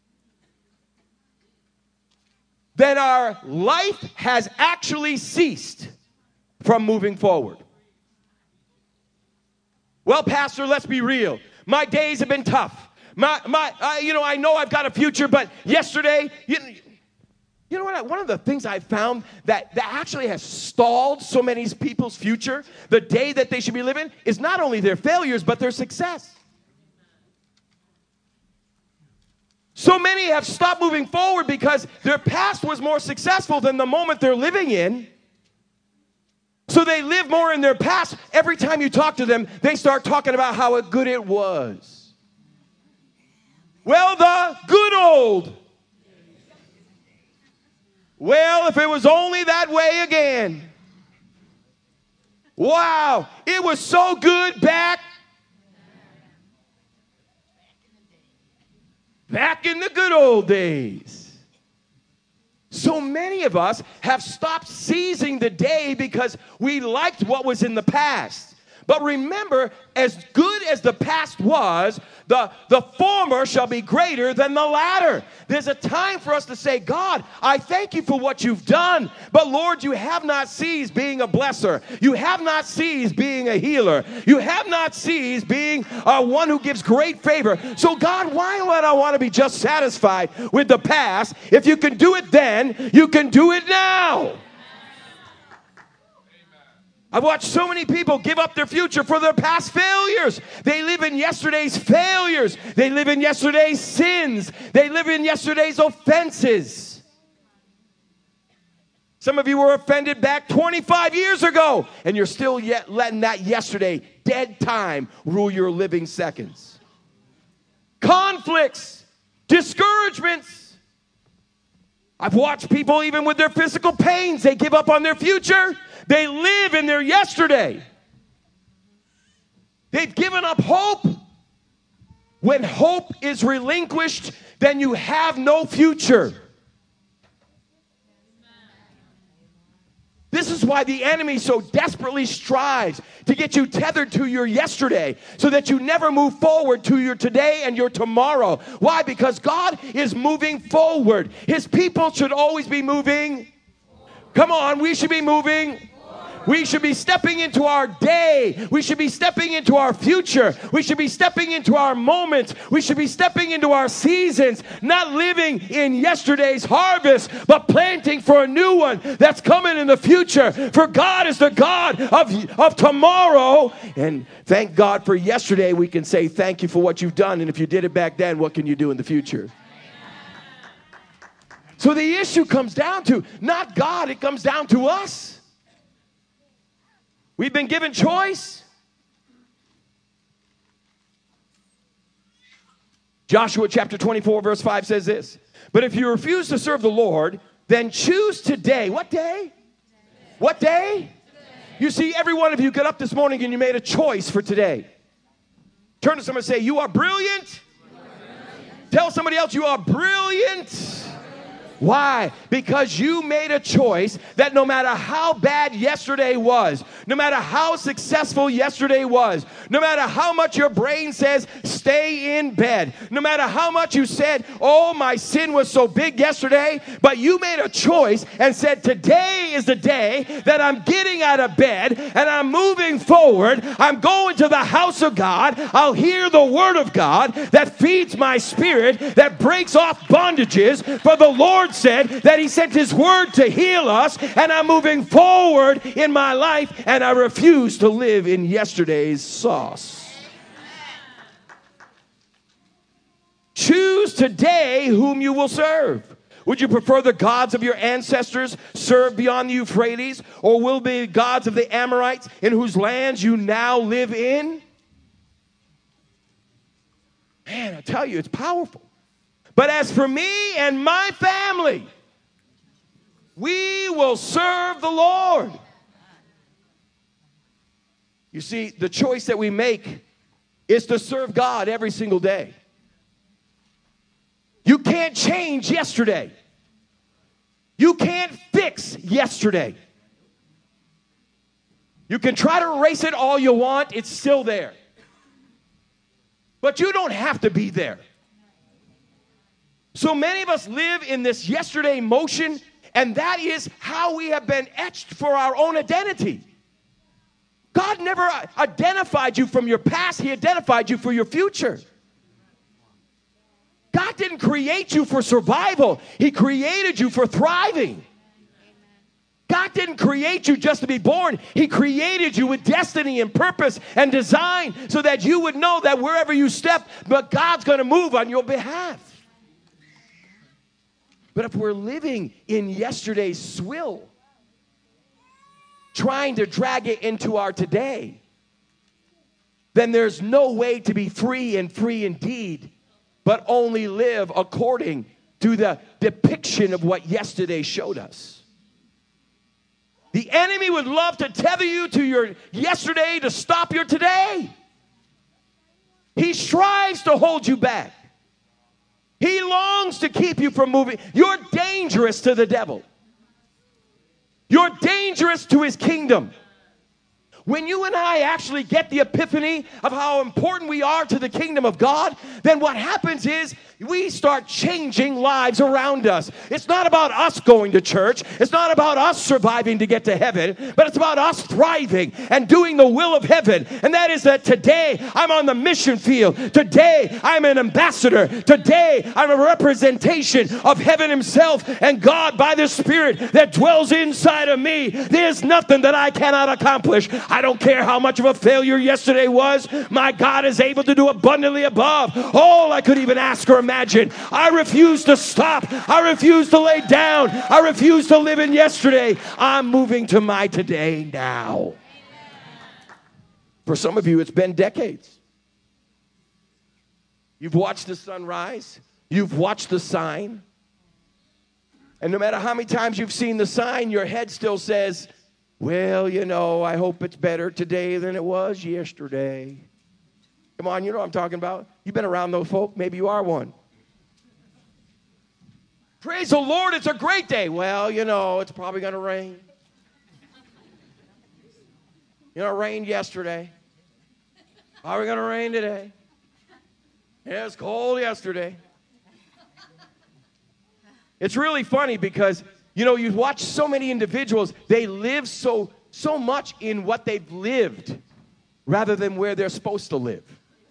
then our life has actually ceased from moving forward. Well, Pastor, let's be real. My days have been tough. I know I've got a future, but yesterday, you know what? One of the things I found that actually has stalled so many people's future, the day that they should be living, is not only their failures, but their success. So many have stopped moving forward because their past was more successful than the moment they're living in. So they live more in their past. Every time you talk to them, they start talking about how good it was. Well, the good old. Well, if it was only that way again. Wow, it was so good back in the good old days. So many of us have stopped seizing the day because we liked what was in the past. But remember, as good as the past was, the former shall be greater than the latter. There's a time for us to say, God, I thank you for what you've done. But Lord, you have not ceased being a blesser. You have not ceased being a healer. You have not ceased being one who gives great favor. So God, why would I want to be just satisfied with the past? If you can do it then, you can do it now. I've watched so many people give up their future for their past failures. They live in yesterday's failures. They live in yesterday's sins. They live in yesterday's offenses. Some of you were offended back 25 years ago, and you're still yet letting that yesterday, dead time, rule your living seconds. Conflicts, discouragements. I've watched people, even with their physical pains, they give up on their future. They live in their yesterday. They've given up hope. When hope is relinquished, then you have no future. This is why the enemy so desperately strives to get you tethered to your yesterday so that you never move forward to your today and your tomorrow. Why? Because God is moving forward. His people should always be moving. Come on, we should be moving. We should be stepping into our day. We should be stepping into our future. We should be stepping into our moments. We should be stepping into our seasons, not living in yesterday's harvest, but planting for a new one that's coming in the future. For God is the God of tomorrow. And thank God for yesterday. We can say thank you for what you've done. And if you did it back then, what can you do in the future? So the issue comes down to not God, it comes down to us. We've been given choice. Joshua chapter 24 verse 5 says this. But if you refuse to serve the Lord, then choose today. What day? What day? You see, every one of you got up this morning and you made a choice for today. Turn to someone and say, you are brilliant. Tell somebody else you are brilliant. Why? Because you made a choice that no matter how bad yesterday was, no matter how successful yesterday was, no matter how much your brain says, stay in bed, no matter how much you said, oh, my sin was so big yesterday, but you made a choice and said, today is the day that I'm getting out of bed and I'm moving forward. I'm going to the house of God. I'll hear the word of God that feeds my spirit, that breaks off bondages. For the Lord said that he sent his word to heal us, and I'm moving forward in my life, and I refuse to live in yesterday's sauce. Choose today whom you will serve. Would you prefer the gods of your ancestors served beyond the Euphrates, or will be gods of the Amorites in whose lands you now live in? Man, I tell you, it's powerful. But as for me and my family, we will serve the Lord. You see, the choice that we make is to serve God every single day. You can't change yesterday. You can't fix yesterday. You can try to erase it all you want, it's still there. But you don't have to be there. So many of us live in this yesterday motion, and that is how we have been etched for our own identity. God never identified you from your past. He identified you for your future. God didn't create you for survival. He created you for thriving. God didn't create you just to be born. He created you with destiny and purpose and design so that you would know that wherever you step, but God's going to move on your behalf. But if we're living in yesterday's swill, trying to drag it into our today, then there's no way to be free and free indeed, but only live according to the depiction of what yesterday showed us. The enemy would love to tether you to your yesterday to stop your today. He strives to hold you back. He longs to keep you from moving. You're dangerous to the devil. You're dangerous to his kingdom. When you and I actually get the epiphany of how important we are to the kingdom of God, then what happens is we start changing lives around us. It's not about us going to church. It's not about us surviving to get to heaven, but it's about us thriving and doing the will of heaven. And that is that today I'm on the mission field. Today I'm an ambassador. Today I'm a representation of heaven himself and God by the Spirit that dwells inside of me. There's nothing that I cannot accomplish. I don't care how much of a failure yesterday was. My God is able to do abundantly above all I could even ask or imagine. I refuse to stop. I refuse to lay down. I refuse to live in yesterday. I'm moving to my today now. For some of you, it's been decades. You've watched the sun rise. You've watched the sign. And no matter how many times you've seen the sign, your head still says, well, you know, I hope it's better today than it was yesterday. Come on, you know what I'm talking about. You've been around those folk. Maybe you are one. Praise the Lord, it's a great day. Well, you know, it's probably going to rain. You know, it rained yesterday. Probably going to rain today. It was cold yesterday. It's really funny because, you know, you watch so many individuals, they live so much in what they've lived rather than where they're supposed to live.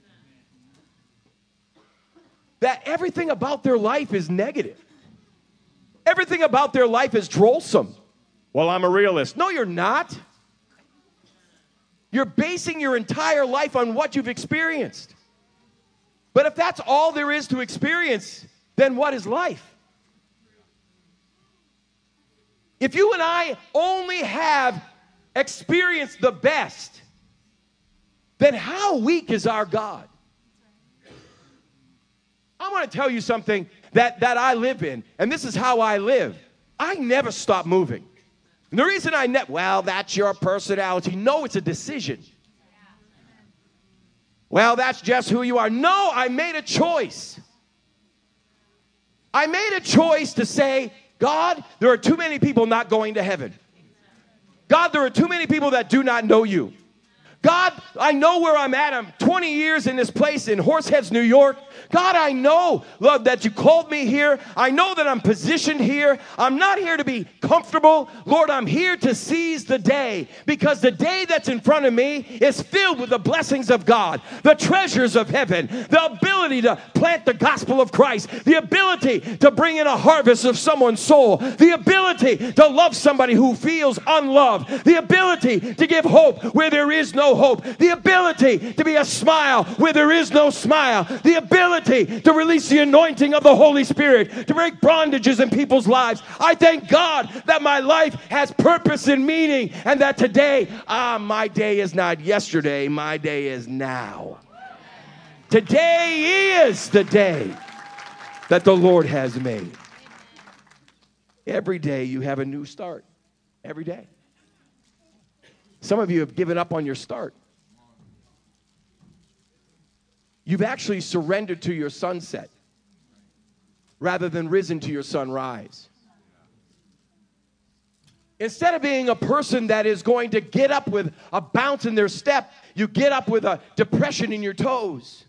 That everything about their life is negative. Everything about their life is drollsome. Well, I'm a realist. No, you're not. You're basing your entire life on what you've experienced. But if that's all there is to experience, then what is life? If you and I only have experienced the best, then how weak is our God? I want to tell you something that I live in, and this is how I live. I never stop moving. And the reason well, that's your personality. No, it's a decision. Well, that's just who you are. No, I made a choice. I made a choice to say, God, there are too many people not going to heaven. God, there are too many people that do not know you. God, I know where I'm at. I'm 20 years in this place in Horseheads, New York. God, I know, Lord, that you called me here. I know that I'm positioned here. I'm not here to be comfortable. Lord, I'm here to seize the day because the day that's in front of me is filled with the blessings of God, the treasures of heaven, the ability to plant the gospel of Christ, the ability to bring in a harvest of someone's soul, the ability to love somebody who feels unloved, the ability to give hope where there is no no hope, the ability to be a smile where there is no smile, the ability to release the anointing of the Holy Spirit, to break bondages in people's lives. I thank God that my life has purpose and meaning, and that today, my day is not yesterday, my day is now. Today is the day that the Lord has made. Every day you have a new start. Every day. Some of you have given up on your start. You've actually surrendered to your sunset rather than risen to your sunrise. Instead of being a person that is going to get up with a bounce in their step, you get up with a depression in your toes.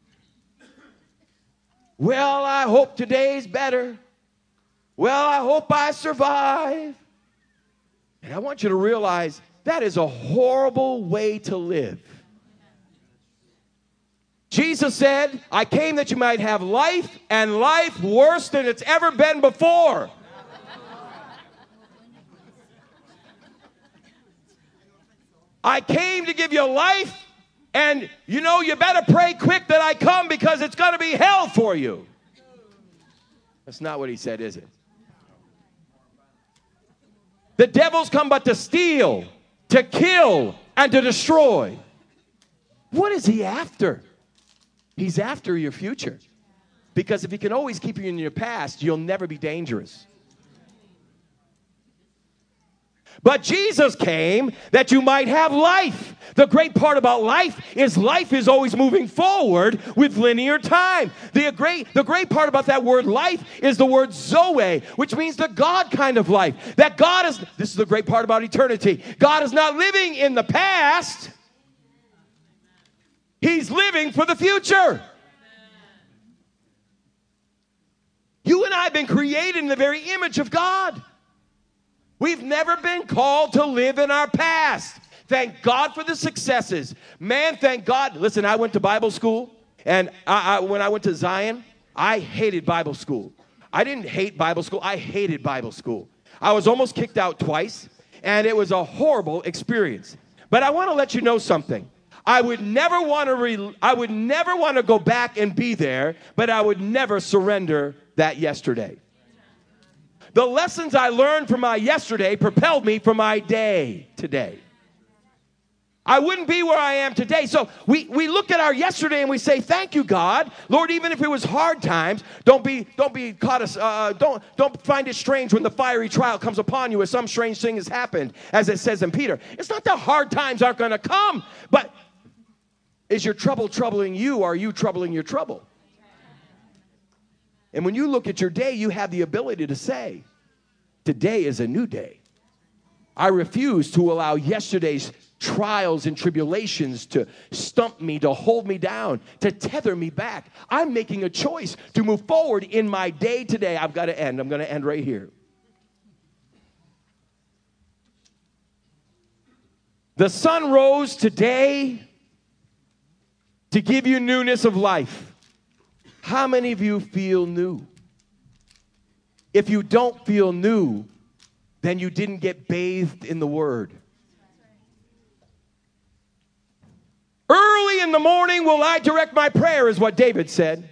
Well, I hope today's better. Well, I hope I survive. And I want you to realize that is a horrible way to live. Jesus said, I came that you might have life, and life worse than it's ever been before. I came to give you life, and you know you better pray quick that I come because it's going to be hell for you. That's not what he said, is it? The devil's come but to steal, to kill, and to destroy. What is he after? He's after your future. Because if he can always keep you in your past, you'll never be dangerous. But Jesus came that you might have life. The great part about life is always moving forward with linear time. The great part about that word life is the word Zoe, which means the God kind of life. This is the great part about eternity. God is not living in the past. He's living for the future. You and I have been created in the very image of God. We've never been called to live in our past. Thank God for the successes. Man, thank God. Listen, I went to Bible school, and when I went to Zion, I hated Bible school. I didn't hate Bible school. I hated Bible school. I was almost kicked out twice, and it was a horrible experience. But I want to let you know something. I would never want to go back and be there, but I would never surrender that yesterday. The lessons I learned from my yesterday propelled me for my day today. I wouldn't be where I am today. So we look at our yesterday and we say, thank you, God. Lord, even if it was hard times, don't find it strange when the fiery trial comes upon you as some strange thing has happened, as it says in Peter. It's not that hard times aren't going to come, but is your trouble troubling you, or are you troubling your trouble? And when you look at your day, you have the ability to say, today is a new day. I refuse to allow yesterday's trials and tribulations to stump me, to hold me down, to tether me back. I'm making a choice to move forward in my day today. I've got to end. I'm going to end right here. The sun rose today to give you newness of life. How many of you feel new? If you don't feel new, then you didn't get bathed in the Word. Early in the morning will I direct my prayer, is what David said.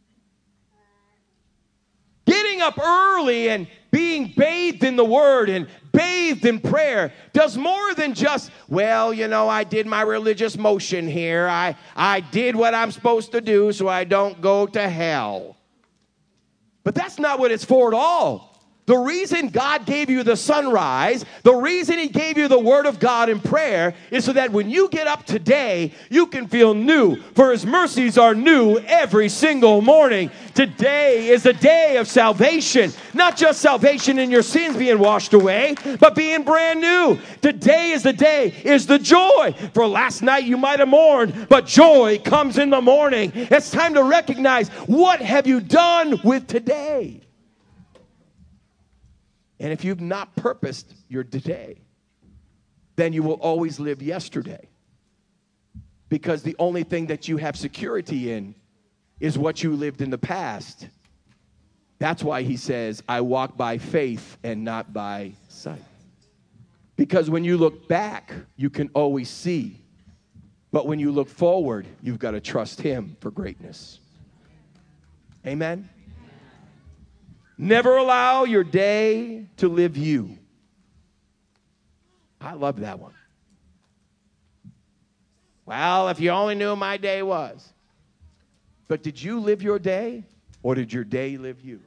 Getting up early and being bathed in the Word and bathed in prayer does more than just, well, you know, I did my religious motion here. I did what I'm supposed to do so I don't go to hell. But that's not what it's for at all. The reason God gave you the sunrise, the reason he gave you the word of God in prayer is so that when you get up today, you can feel new. For his mercies are new every single morning. Today is a day of salvation. Not just salvation in your sins being washed away, but being brand new. Today is the day, is the joy. For last night you might have mourned, but joy comes in the morning. It's time to recognize, what have you done with today? And if you've not purposed your today, then you will always live yesterday. Because the only thing that you have security in is what you lived in the past. That's why he says, I walk by faith and not by sight. Because when you look back, you can always see But when you look forward, you've got to trust him for greatness. Amen? Never allow your day to live you. I love that one. Well, if you only knew my day was. But did you live your day, or did your day live you?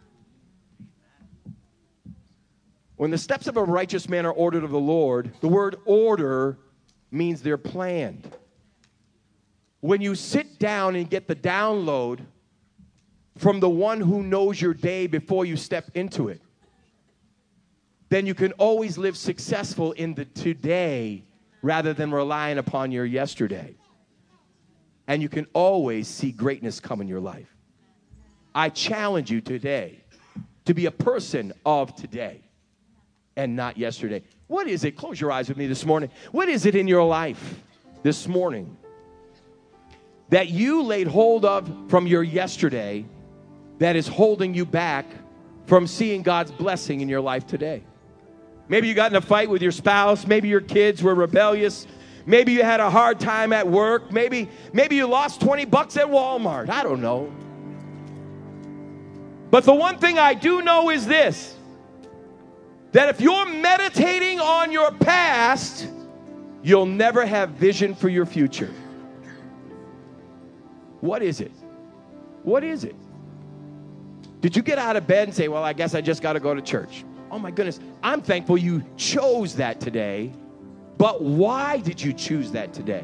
When the steps of a righteous man are ordered of the Lord, the word order means they're planned. When you sit down and get the download from the one who knows your day before you step into it, then you can always live successful in the today rather than relying upon your yesterday. And you can always see greatness come in your life. I challenge you today to be a person of today and not yesterday. What is it? Close your eyes with me this morning. What is it in your life this morning that you laid hold of from your yesterday that is holding you back from seeing God's blessing in your life today? Maybe you got in a fight with your spouse. Maybe your kids were rebellious. Maybe you had a hard time at work. Maybe you lost $20 at Walmart. I don't know. But the one thing I do know is this, that if you're meditating on your past, you'll never have vision for your future. What is it? What is it? Did you get out of bed and say, well, I guess I just got to go to church? Oh my goodness, I'm thankful you chose that today, but why did you choose that today?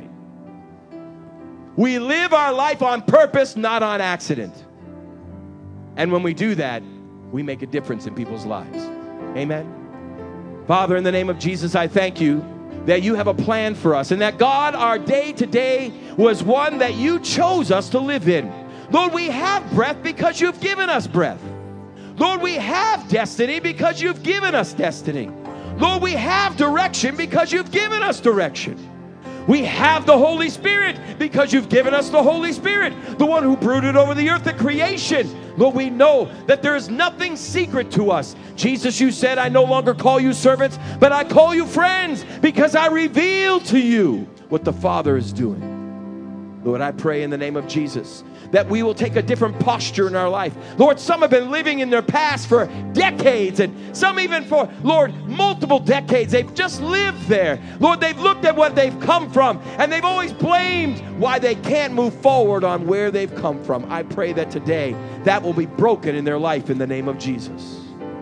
We live our life on purpose, not on accident. And when we do that, we make a difference in people's lives. Amen. Father, in the name of Jesus, I thank you that you have a plan for us, and that God, our day today was one that you chose us to live in. Lord, we have breath because you've given us breath. Lord, we have destiny because you've given us destiny. Lord, we have direction because you've given us direction. We have the Holy Spirit because you've given us the Holy Spirit, the one who brooded over the earth at creation. Lord, we know that there is nothing secret to us. Jesus, you said, I no longer call you servants, but I call you friends because I reveal to you what the Father is doing. Lord, I pray in the name of Jesus that we will take a different posture in our life. Lord, some have been living in their past for decades, and some even for, Lord, multiple decades. They've just lived there. Lord, they've looked at what they've come from, and they've always blamed why they can't move forward on where they've come from. I pray that today that will be broken in their life in the name of Jesus.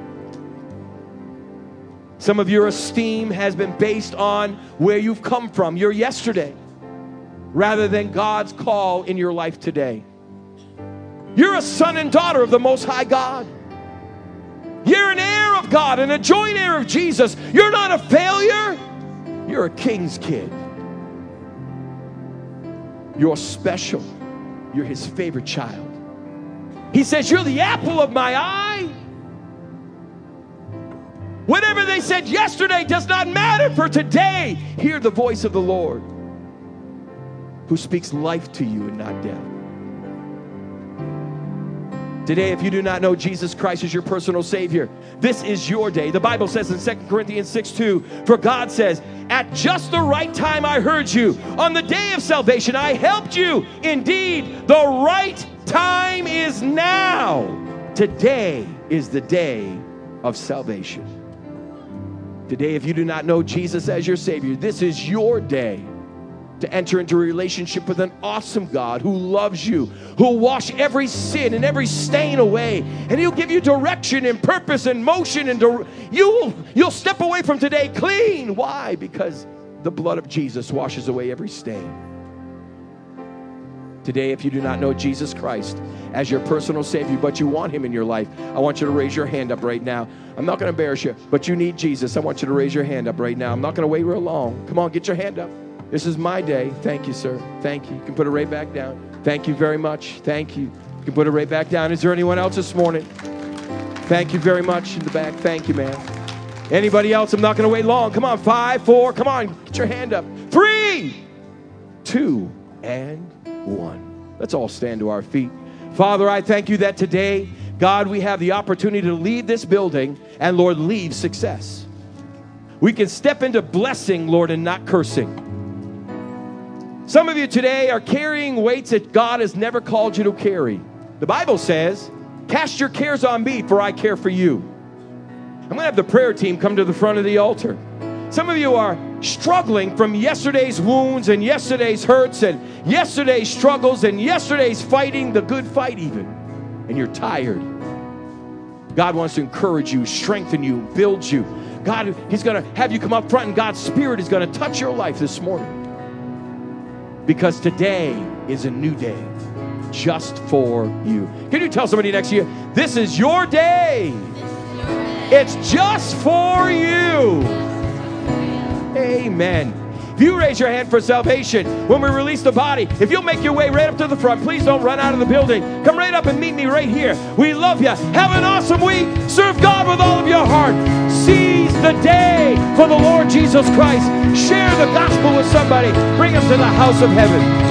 Some of your esteem has been based on where you've come from, your yesterday, rather than God's call in your life today. You're a son and daughter of the Most High God. You're an heir of God and a joint heir of Jesus. You're not a failure. You're a king's kid. You're special. You're his favorite child. He says, you're the apple of my eye. Whatever they said yesterday does not matter, for today, hear the voice of the Lord, who speaks life to you and not death. Today, if you do not know Jesus Christ as your personal Savior, this is your day. The Bible says in 2 Corinthians 6:2, for God says, at just the right time I heard you. On the day of salvation, I helped you. Indeed, the right time is now. Today is the day of salvation. Today, if you do not know Jesus as your Savior, this is your day to enter into a relationship with an awesome God who loves you, who will wash every sin and every stain away, and he'll give you direction and purpose and motion, and you'll step away from today clean. Why? Because the blood of Jesus washes away every stain. Today, if you do not know Jesus Christ as your personal Savior, but you want him in your life, I want you to raise your hand up right now. I'm not going to embarrass you, but you need Jesus. I want you to raise your hand up right now. I'm not going to wait real long. Come on, get your hand up. This is my day. Thank you, sir. Thank you. You can put it right back down. Thank you very much. Thank you. You can put it right back down. Is there anyone else this morning? Thank you very much in the back. Thank you, man. Anybody else? I'm not going to wait long. Come on, 5, 4. Come on, get your hand up. 3, 2, and 1. Let's all stand to our feet. Father, I thank you that today, God, we have the opportunity to leave this building and, Lord, leave success. We can step into blessing, Lord, and not cursing. Some of you today are carrying weights that God has never called you to carry. The Bible says, cast your cares on me, for I care for you. I'm going to have the prayer team come to the front of the altar. Some of you are struggling from yesterday's wounds and yesterday's hurts and yesterday's struggles and yesterday's fighting, the good fight even. And you're tired. God wants to encourage you, strengthen you, build you. God, He's going to have you come up front, and God's Spirit is going to touch your life this morning. Because today is a new day just for you. Can you tell somebody next to you, this is your day. It's just for you. Amen. If you raise your hand for salvation when we release the body, if you'll make your way right up to the front, please don't run out of the building. Come right up and meet me right here. We love you. Have an awesome week. Serve God with all of your heart. Seize the day for the Lord Jesus Christ. Share the gospel with somebody. Bring them to the house of heaven.